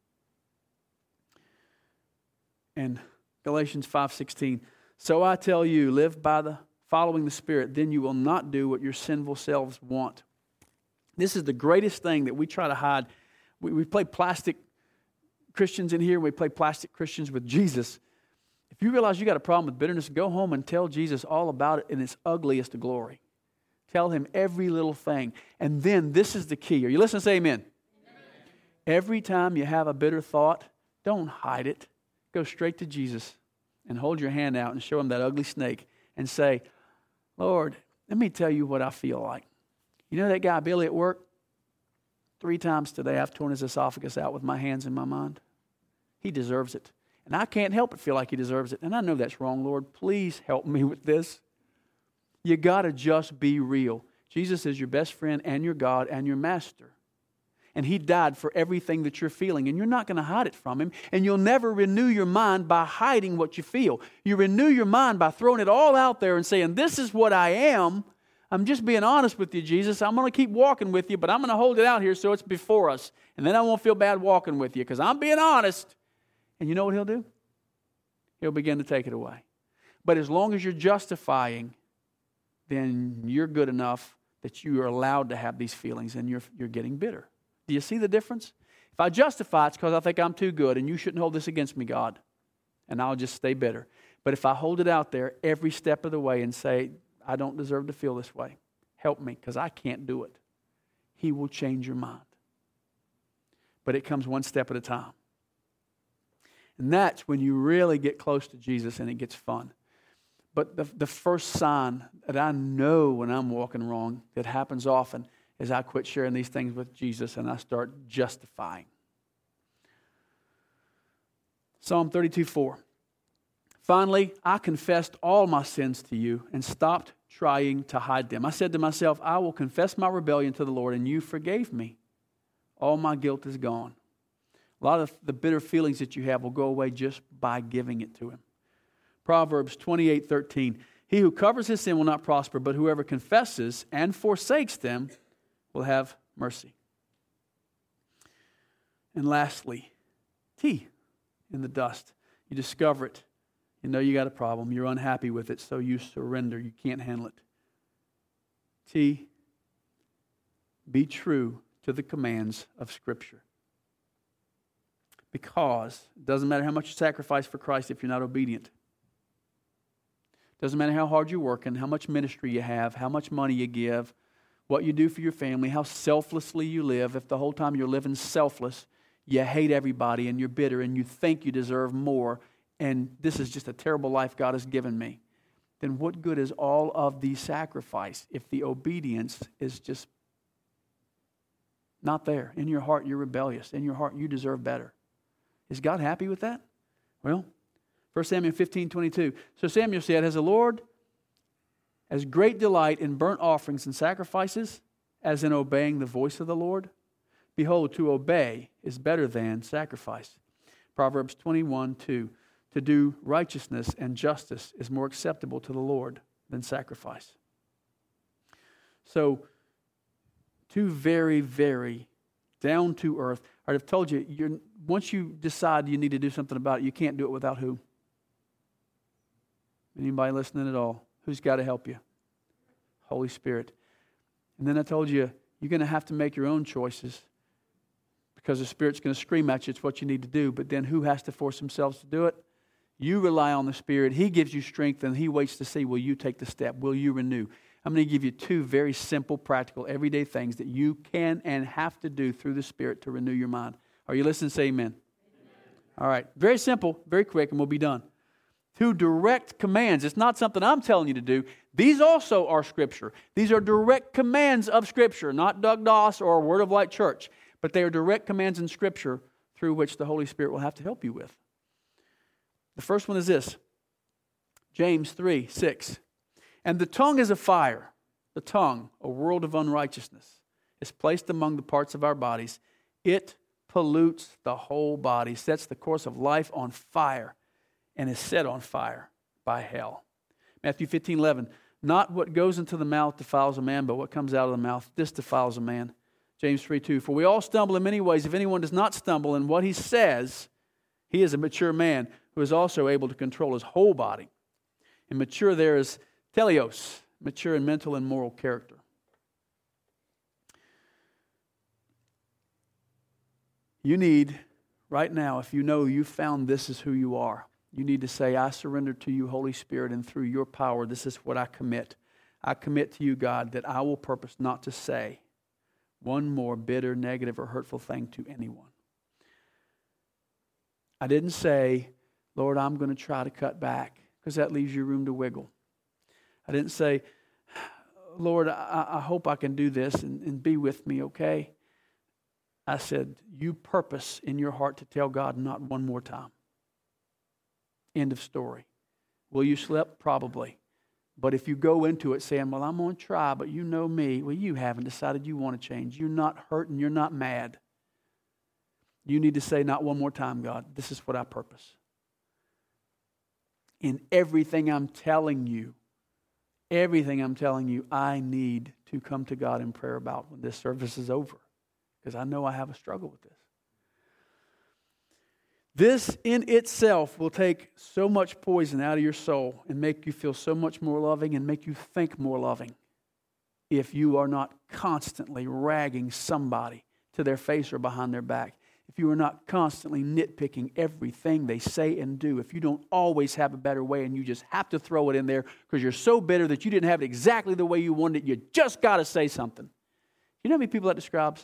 And Galatians five sixteen. So I tell you, live by the following the Spirit, then you will not do what your sinful selves want. This is the greatest thing that we try to hide. We, we play plastic Christians in here. We play plastic Christians with Jesus. If you realize you got a problem with bitterness, go home and tell Jesus all about it in its ugliest of glory. Tell Him every little thing. And then this is the key. Are you listening? Say amen. Amen. Every time you have a bitter thought, don't hide it. Go straight to Jesus and hold your hand out and show him that ugly snake and say, Lord, let me tell you what I feel like. You know that guy Billy at work? Three times today I've torn his esophagus out with my hands and my mind. He deserves it. And I can't help but feel like he deserves it. And I know that's wrong, Lord. Please help me with this. You got to just be real. Jesus is your best friend and your God and your master. And he died for everything that you're feeling. And you're not going to hide it from him. And you'll never renew your mind by hiding what you feel. You renew your mind by throwing it all out there and saying, this is what I am. I'm just being honest with you, Jesus. I'm going to keep walking with you, but I'm going to hold it out here so it's before us. And then I won't feel bad walking with you because I'm being honest. And you know what he'll do? He'll begin to take it away. But as long as you're justifying, then you're good enough that you are allowed to have these feelings and you're, you're getting bitter. Do you see the difference? If I justify, it's because I think I'm too good and you shouldn't hold this against me, God. And I'll just stay bitter. But if I hold it out there every step of the way and say, I don't deserve to feel this way. Help me because I can't do it. He will change your mind. But it comes one step at a time. And that's when you really get close to Jesus and it gets fun. But the, the first sign that I know when I'm walking wrong, that happens often, is I quit sharing these things with Jesus and I start justifying. Psalm thirty-two four. Finally, I confessed all my sins to you and stopped trying to hide them. I said to myself, I will confess my rebellion to the Lord, and you forgave me. All my guilt is gone. A lot of the bitter feelings that you have will go away just by giving it to him. Proverbs twenty-eight thirteen. He who covers his sin will not prosper, but whoever confesses and forsakes them will have mercy. And lastly, tea in the dust. You discover it. You know you got a problem. You're unhappy with it, so you surrender. You can't handle it. T, be true to the commands of Scripture. Because it doesn't matter how much you sacrifice for Christ if you're not obedient. Doesn't matter how hard you're working, how much ministry you have, how much money you give, what you do for your family, how selflessly you live. If the whole time you're living selfless, you hate everybody and you're bitter and you think you deserve more, and this is just a terrible life God has given me, then what good is all of the sacrifice if the obedience is just not there? In your heart, you're rebellious. In your heart, you deserve better. Is God happy with that? Well, First Samuel fifteen twenty-two. So Samuel said, has the Lord as great delight in burnt offerings and sacrifices as in obeying the voice of the Lord? Behold, to obey is better than sacrifice. Proverbs twenty-one two. To do righteousness and justice is more acceptable to the Lord than sacrifice. So, two very, very down to earth. I've told you, you're, once you decide you need to do something about it, you can't do it without who? Anybody listening at all? Who's got to help you? Holy Spirit. And then I told you, you're going to have to make your own choices because the Spirit's going to scream at you. It's what you need to do. But then who has to force themselves to do it? You rely on the Spirit. He gives you strength, and He waits to see, will you take the step? Will you renew? I'm going to give you two very simple, practical, everyday things that you can and have to do through the Spirit to renew your mind. Are you listening? Say amen. Amen. All right. Very simple, very quick, and we'll be done. Two direct commands. It's not something I'm telling you to do. These also are Scripture. These are direct commands of Scripture, not Doug Doss or Word of Light Church, but they are direct commands in Scripture through which the Holy Spirit will have to help you with. The first one is this, James three six. And the tongue is a fire. The tongue, a world of unrighteousness, is placed among the parts of our bodies. It pollutes the whole body, sets the course of life on fire, and is set on fire by hell. Matthew fifteen eleven. Not what goes into the mouth defiles a man, but what comes out of the mouth, this defiles a man. James three two. For we all stumble in many ways. If anyone does not stumble in what he says, he is a mature man who is also able to control his whole body. And mature there is teleos, mature in mental and moral character. You need, right now, if you know you found this is who you are, you need to say, I surrender to you, Holy Spirit, and through your power, this is what I commit. I commit to you, God, that I will purpose not to say one more bitter, negative, or hurtful thing to anyone. I didn't say, Lord, I'm going to try to cut back, because that leaves you room to wiggle. I didn't say, Lord, I, I hope I can do this and, and be with me, okay? I said, you purpose in your heart to tell God not one more time. End of story. Will you slip? Probably. But if you go into it saying, well, I'm going to try, but you know me, well, you haven't decided you want to change. You're not hurt and you're not mad. You need to say, not one more time, God. This is what I purpose. In everything I'm telling you, everything I'm telling you, I need to come to God in prayer about when this service is over, because I know I have a struggle with this. This in itself will take so much poison out of your soul and make you feel so much more loving and make you think more loving if you are not constantly ragging somebody to their face or behind their back. If you are not constantly nitpicking everything they say and do, if you don't always have a better way and you just have to throw it in there because you're so bitter that you didn't have it exactly the way you wanted it, you just got to say something. You know how many people that describes?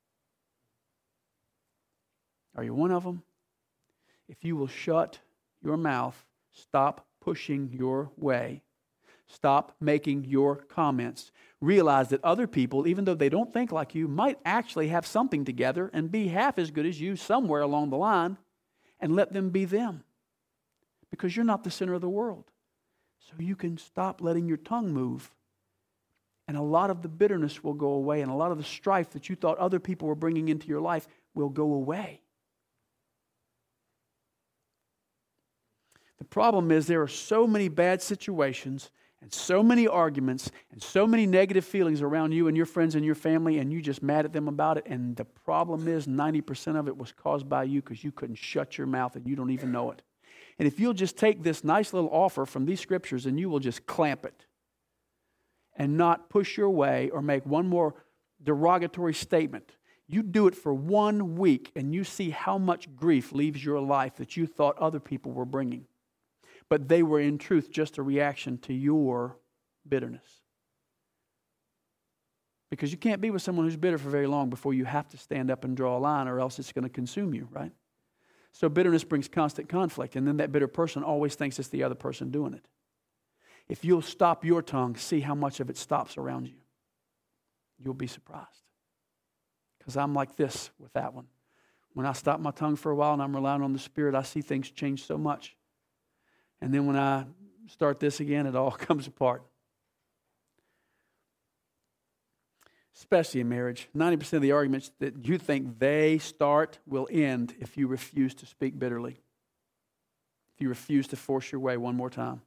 Are you one of them? If you will shut your mouth, stop pushing your way, stop making your comments, realize that other people, even though they don't think like you, might actually have something together and be half as good as you somewhere along the line, and let them be them. Because you're not the center of the world. So you can stop letting your tongue move. And a lot of the bitterness will go away, and a lot of the strife that you thought other people were bringing into your life will go away. The problem is there are so many bad situations and so many arguments and so many negative feelings around you and your friends and your family, and you just mad at them about it. And the problem is ninety percent of it was caused by you because you couldn't shut your mouth and you don't even know it. And if you'll just take this nice little offer from these scriptures and you will just clamp it and not push your way or make one more derogatory statement, you do it for one week and you see how much grief leaves your life that you thought other people were bringing. But they were in truth just a reaction to your bitterness. Because you can't be with someone who's bitter for very long before you have to stand up and draw a line, or else it's going to consume you, right? So bitterness brings constant conflict, and then that bitter person always thinks it's the other person doing it. If you'll stop your tongue, see how much of it stops around you. You'll be surprised. Because I'm like this with that one. When I stop my tongue for a while and I'm relying on the Spirit, I see things change so much. And then when I start this again, it all comes apart. Especially in marriage. ninety percent of the arguments that you think they start will end if you refuse to speak bitterly. If you refuse to force your way one more time.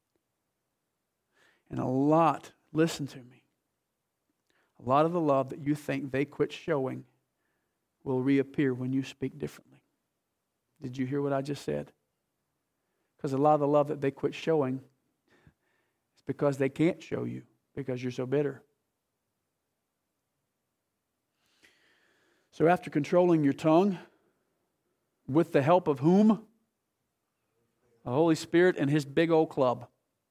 And a lot, listen to me, a lot of the love that you think they quit showing will reappear when you speak differently. Did you hear what I just said? Because a lot of the love that they quit showing is because they can't show you because you're so bitter. So after controlling your tongue, with the help of whom? The Holy Spirit and His big old club.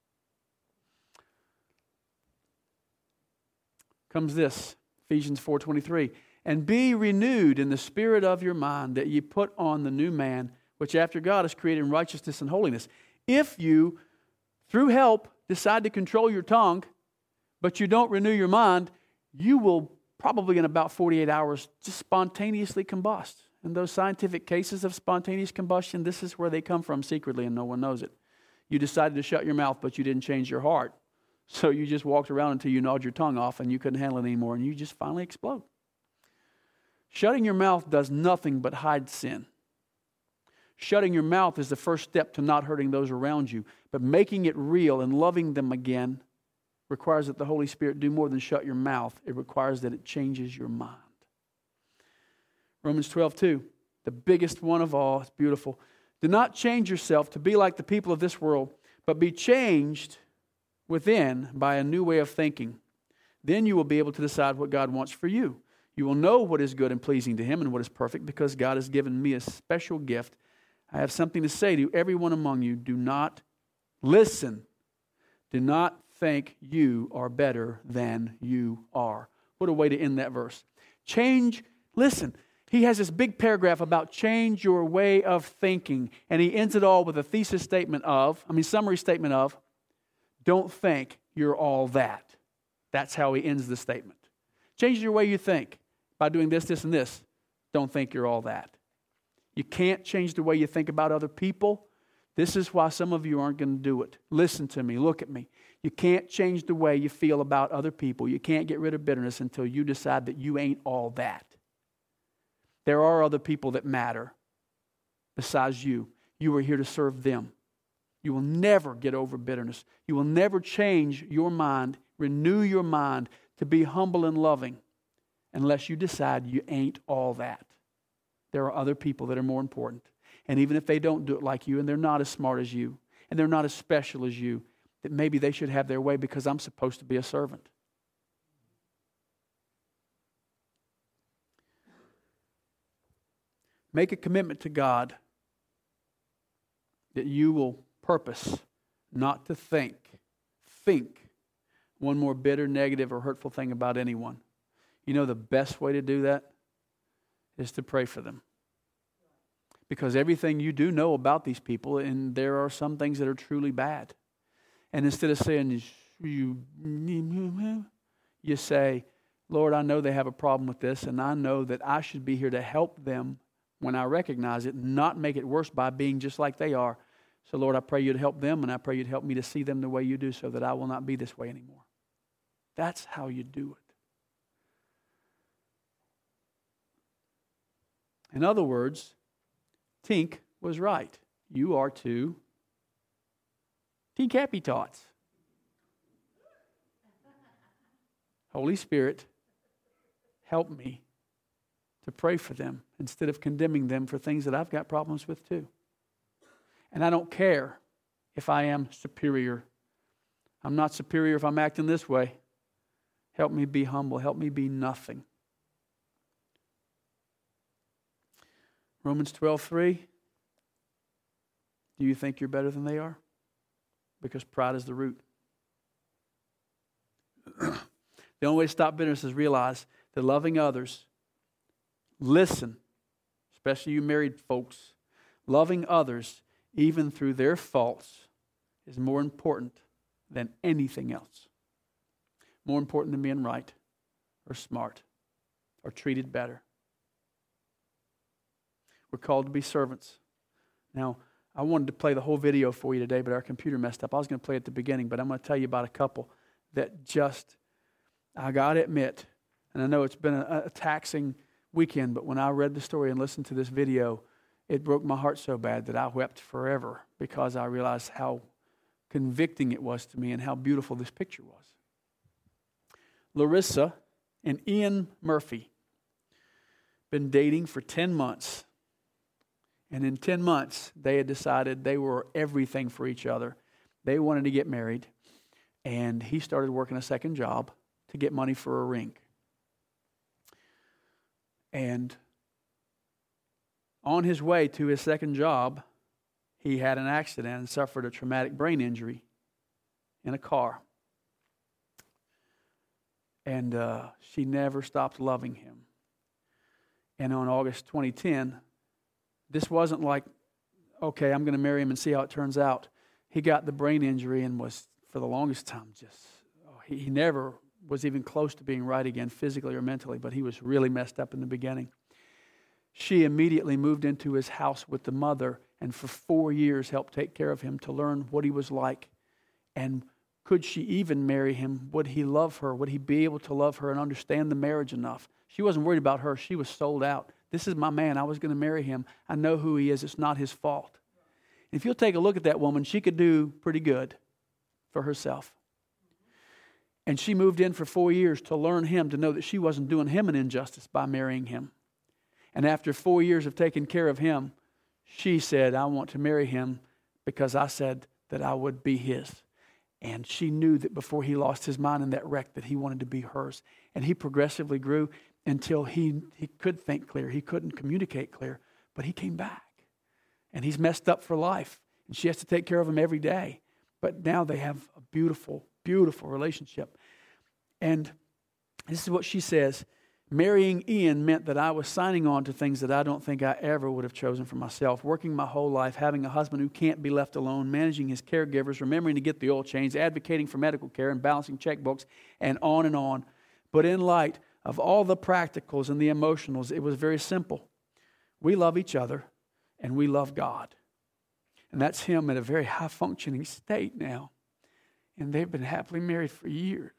Comes this, Ephesians four twenty-three. And be renewed in the spirit of your mind, that ye put on the new man, which after God is created in righteousness and holiness. If you, through help, decide to control your tongue, but you don't renew your mind, you will probably in about forty-eight hours just spontaneously combust. And those scientific cases of spontaneous combustion, this is where they come from secretly and no one knows it. You decided to shut your mouth, but you didn't change your heart. So you just walked around until you gnawed your tongue off and you couldn't handle it anymore, and you just finally explode. Shutting your mouth does nothing but hide sin. Shutting your mouth is the first step to not hurting those around you. But making it real and loving them again requires that the Holy Spirit do more than shut your mouth. It requires that it changes your mind. Romans twelve two, the biggest one of all, it's beautiful. Do not change yourself to be like the people of this world, but be changed within by a new way of thinking. Then you will be able to decide what God wants for you. You will know what is good and pleasing to Him and what is perfect, because God has given me a special gift. I have something to say to everyone among you. Do not listen. Do not think you are better than you are. What a way to end that verse. Change, listen. he has this big paragraph about change your way of thinking. And he ends it all with a thesis statement of, I mean, summary statement of, don't think you're all that. That's how he ends the statement. Change your way you think by doing this, this, and this. Don't think you're all that. You can't change the way you think about other people. This is why some of you aren't going to do it. Listen to me. Look at me. You can't change the way you feel about other people. You can't get rid of bitterness until you decide that you ain't all that. There are other people that matter besides you. You are here to serve them. You will never get over bitterness. You will never change your mind, renew your mind to be humble and loving unless you decide you ain't all that. There are other people that are more important. And even if they don't do it like you and they're not as smart as you and they're not as special as you, that maybe they should have their way because I'm supposed to be a servant. Make a commitment to God that you will purpose not to think, think one more bitter, negative, or hurtful thing about anyone. You know the best way to do that is to pray for them. Because everything you do know about these people, and there are some things that are truly bad. And instead of saying, you, you say, Lord, I know they have a problem with this, and I know that I should be here to help them when I recognize it, not make it worse by being just like they are. So, Lord, I pray you'd help them, and I pray you'd help me to see them the way you do so that I will not be this way anymore. That's how you do it. In other words, Tink was right. You are to Tink happy tots. Holy Spirit, help me to pray for them instead of condemning them for things that I've got problems with too. And I don't care if I am superior. I'm not superior if I'm acting this way. Help me be humble. Help me be nothing. Romans twelve three. Do you think you're better than they are? Because pride is the root. The only way to stop bitterness is realize that loving others, listen, especially you married folks, loving others even through their faults is more important than anything else. More important than being right or smart or treated better. We're called to be servants. Now, I wanted to play the whole video for you today, but our computer messed up. I was going to play at the beginning, but I'm going to tell you about a couple that just, I got to admit, and I know it's been a, a taxing weekend, but when I read the story and listened to this video, it broke my heart so bad that I wept forever because I realized how convicting it was to me and how beautiful this picture was. Larissa and Ian Murphy been dating for ten months. And in ten months, they had decided they were everything for each other. They wanted to get married. And he started working a second job to get money for a ring. And on his way to his second job, he had an accident and suffered a traumatic brain injury in a car. And uh, she never stopped loving him. And on August twenty ten, this wasn't like, okay, I'm going to marry him and see how it turns out. He got the brain injury and was, for the longest time, just, oh, he, he never was even close to being right again, physically or mentally, but he was really messed up in the beginning. She immediately moved into his house with the mother and for four years helped take care of him to learn what he was like. And could she even marry him? Would he love her? Would he be able to love her and understand the marriage enough? She wasn't worried about her. She was sold out. This is my man. I was going to marry him. I know who he is. It's not his fault. If you'll take a look at that woman, she could do pretty good for herself. And she moved in for four years to learn him, to know that she wasn't doing him an injustice by marrying him. And after four years of taking care of him, she said, I want to marry him because I said that I would be his. And she knew that before he lost his mind in that wreck that he wanted to be hers. And he progressively grew until he, he could think clear. He couldn't communicate clear, but he came back. And he's messed up for life. And she has to take care of him every day. But now they have a beautiful, beautiful relationship. And this is what she says. Marrying Ian meant that I was signing on to things that I don't think I ever would have chosen for myself. Working my whole life, having a husband who can't be left alone, managing his caregivers, remembering to get the oil changed, advocating for medical care and balancing checkbooks, and on and on. But in light of all the practicals and the emotionals, it was very simple. We love each other and we love God. And that's him at a very high-functioning state now. And they've been happily married for years.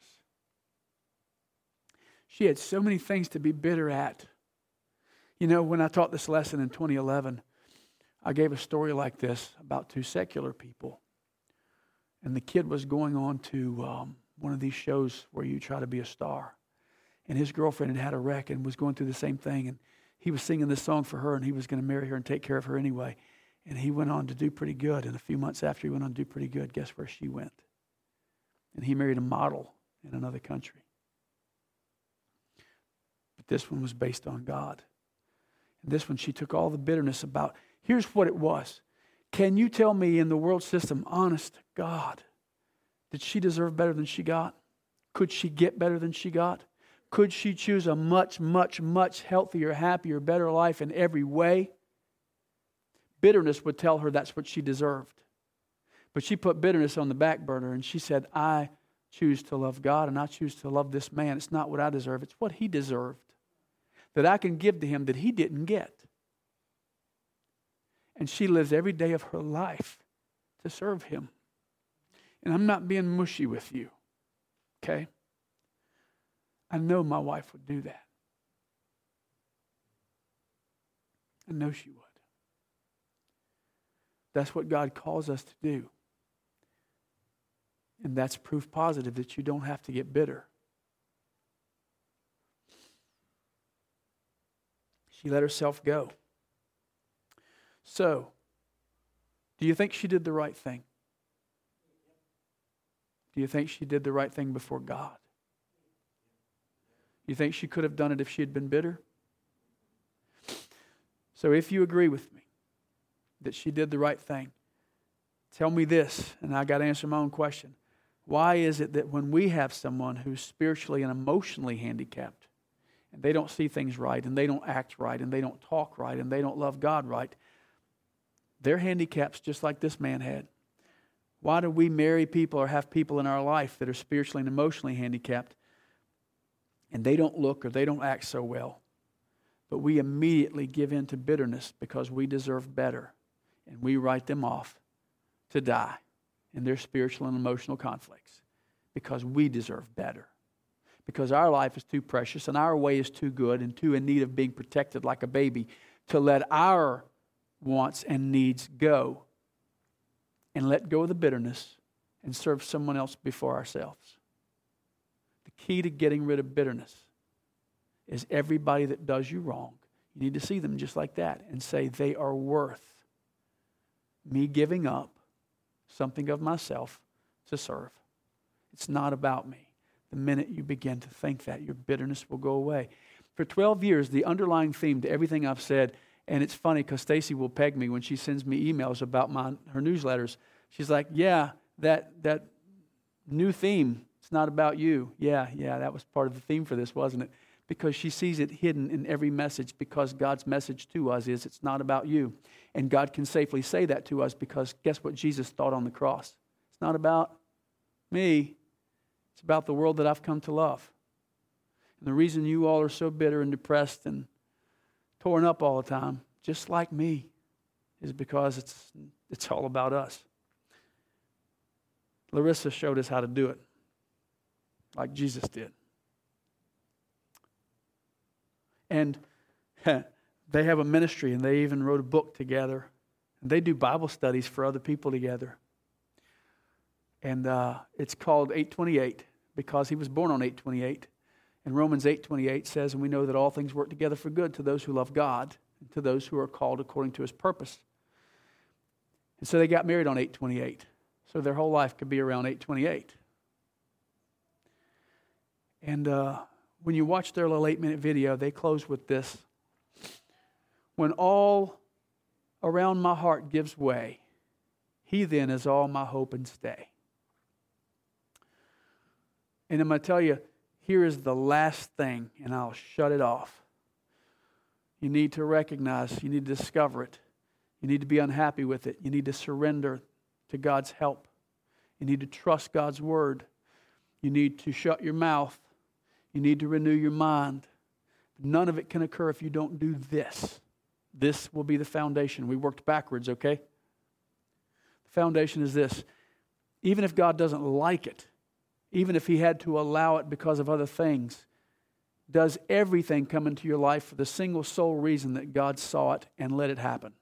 She had so many things to be bitter at. You know, when I taught this lesson in twenty eleven, I gave a story like this about two secular people. And the kid was going on to um, one of these shows where you try to be a star. And his girlfriend had had a wreck and was going through the same thing. And he was singing this song for her, and he was going to marry her and take care of her anyway. And he went on to do pretty good. And a few months after he went on to do pretty good, guess where she went? And he married a model in another country. But this one was based on God. And this one, she took all the bitterness about, here's what it was. Can you tell me in the world system, honest to God, did she deserve better than she got? Could she get better than she got? Could she choose a much, much, much healthier, happier, better life in every way? Bitterness would tell her that's what she deserved. But she put bitterness on the back burner and she said, I choose to love God and I choose to love this man. It's not what I deserve, it's what he deserved. That I can give to him that he didn't get. And she lives every day of her life to serve him. And I'm not being mushy with you, okay? I know my wife would do that. I know she would. That's what God calls us to do. And that's proof positive that you don't have to get bitter. She let herself go. So, do you think she did the right thing? Do you think she did the right thing before God? You think she could have done it if she had been bitter? So if you agree with me that she did the right thing, tell me this, and I got to answer my own question. Why is it that when we have someone who's spiritually and emotionally handicapped, and they don't see things right, and they don't act right, and they don't talk right, and they don't love God right, they're handicaps just like this man had? Why do we marry people or have people in our life that are spiritually and emotionally handicapped, and they don't look or they don't act so well, but we immediately give in to bitterness because we deserve better, and we write them off to die in their spiritual and emotional conflicts because we deserve better? Because our life is too precious and our way is too good and too in need of being protected like a baby to let our wants and needs go and let go of the bitterness and serve someone else before ourselves. The key to getting rid of bitterness is everybody that does you wrong, you need to see them just like that and say they are worth me giving up something of myself to serve. It's not about me. The minute you begin to think that, your bitterness will go away. For twelve years, the underlying theme to everything I've said, and it's funny because Stacy will peg me when she sends me emails about my her newsletters. She's like, yeah, that that new theme, it's not about you. Yeah, yeah, that was part of the theme for this, wasn't it? Because she sees it hidden in every message because God's message to us is it's not about you. And God can safely say that to us because guess what Jesus thought on the cross? It's not about me. It's about the world that I've come to love. And the reason you all are so bitter and depressed and torn up all the time, just like me, is because it's it's all about us. Larissa showed us how to do it, like Jesus did. And they have a ministry, and they even wrote a book together. And they do Bible studies for other people together. And uh, it's called eight twenty-eight because he was born on eight twenty-eight. And Romans eight twenty-eight says, and we know that all things work together for good to those who love God and to those who are called according to his purpose. And so they got married on eight twenty-eight. So their whole life could be around eight twenty-eight. And uh, when you watch their little eight-minute video, they close with this. When all around my heart gives way, he then is all my hope and stay. And I'm going to tell you, here is the last thing, and I'll shut it off. You need to recognize, you need to discover it. You need to be unhappy with it. You need to surrender to God's help. You need to trust God's word. You need to shut your mouth. You need to renew your mind. None of it can occur if you don't do this. This will be the foundation. We worked backwards, okay? The foundation is this. Even if God doesn't like it, even if He had to allow it because of other things, does everything come into your life for the single sole reason that God saw it and let it happen?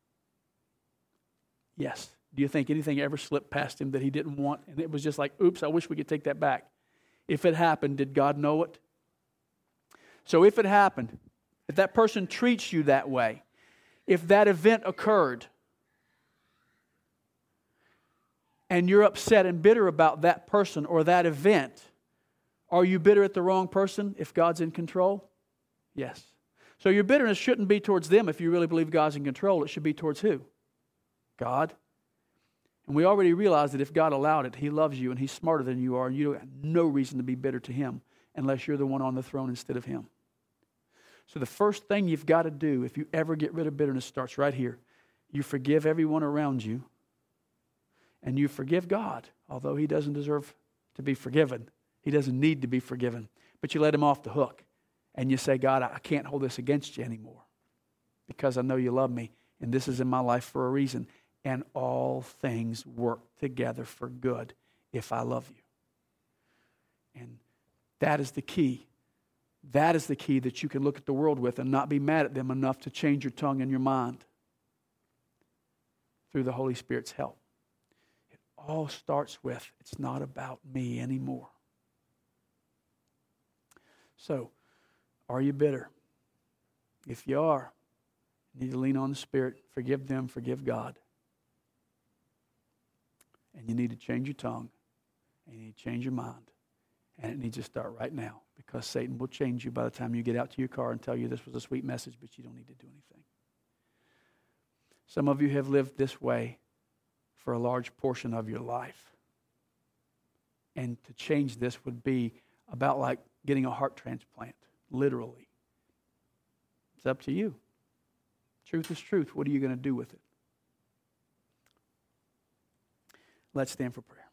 Yes. Do you think anything ever slipped past Him that He didn't want? And it was just like, oops, I wish we could take that back. If it happened, did God know it? So if it happened, if that person treats you that way, if that event occurred, and you're upset and bitter about that person or that event, are you bitter at the wrong person if God's in control? Yes. So your bitterness shouldn't be towards them if you really believe God's in control. It should be towards who? God. And we already realized that if God allowed it, He loves you and He's smarter than you are, and you have no reason to be bitter to Him unless you're the one on the throne instead of Him. So the first thing you've got to do if you ever get rid of bitterness starts right here. You forgive everyone around you, and you forgive God, although He doesn't deserve to be forgiven. He doesn't need to be forgiven. But you let Him off the hook, and you say, God, I can't hold this against you anymore because I know you love me, and this is in my life for a reason. And all things work together for good if I love you. And that is the key. That is the key that you can look at the world with and not be mad at them enough to change your tongue and your mind through the Holy Spirit's help. It all starts with, it's not about me anymore. So, are you bitter? If you are, you need to lean on the Spirit. Forgive them, forgive God. And you need to change your tongue. And you need to change your mind. And it needs to start right now, because Satan will change you by the time you get out to your car and tell you this was a sweet message, but you don't need to do anything. Some of you have lived this way for a large portion of your life. And to change this would be about like getting a heart transplant, literally. It's up to you. Truth is truth. What are you going to do with it? Let's stand for prayer.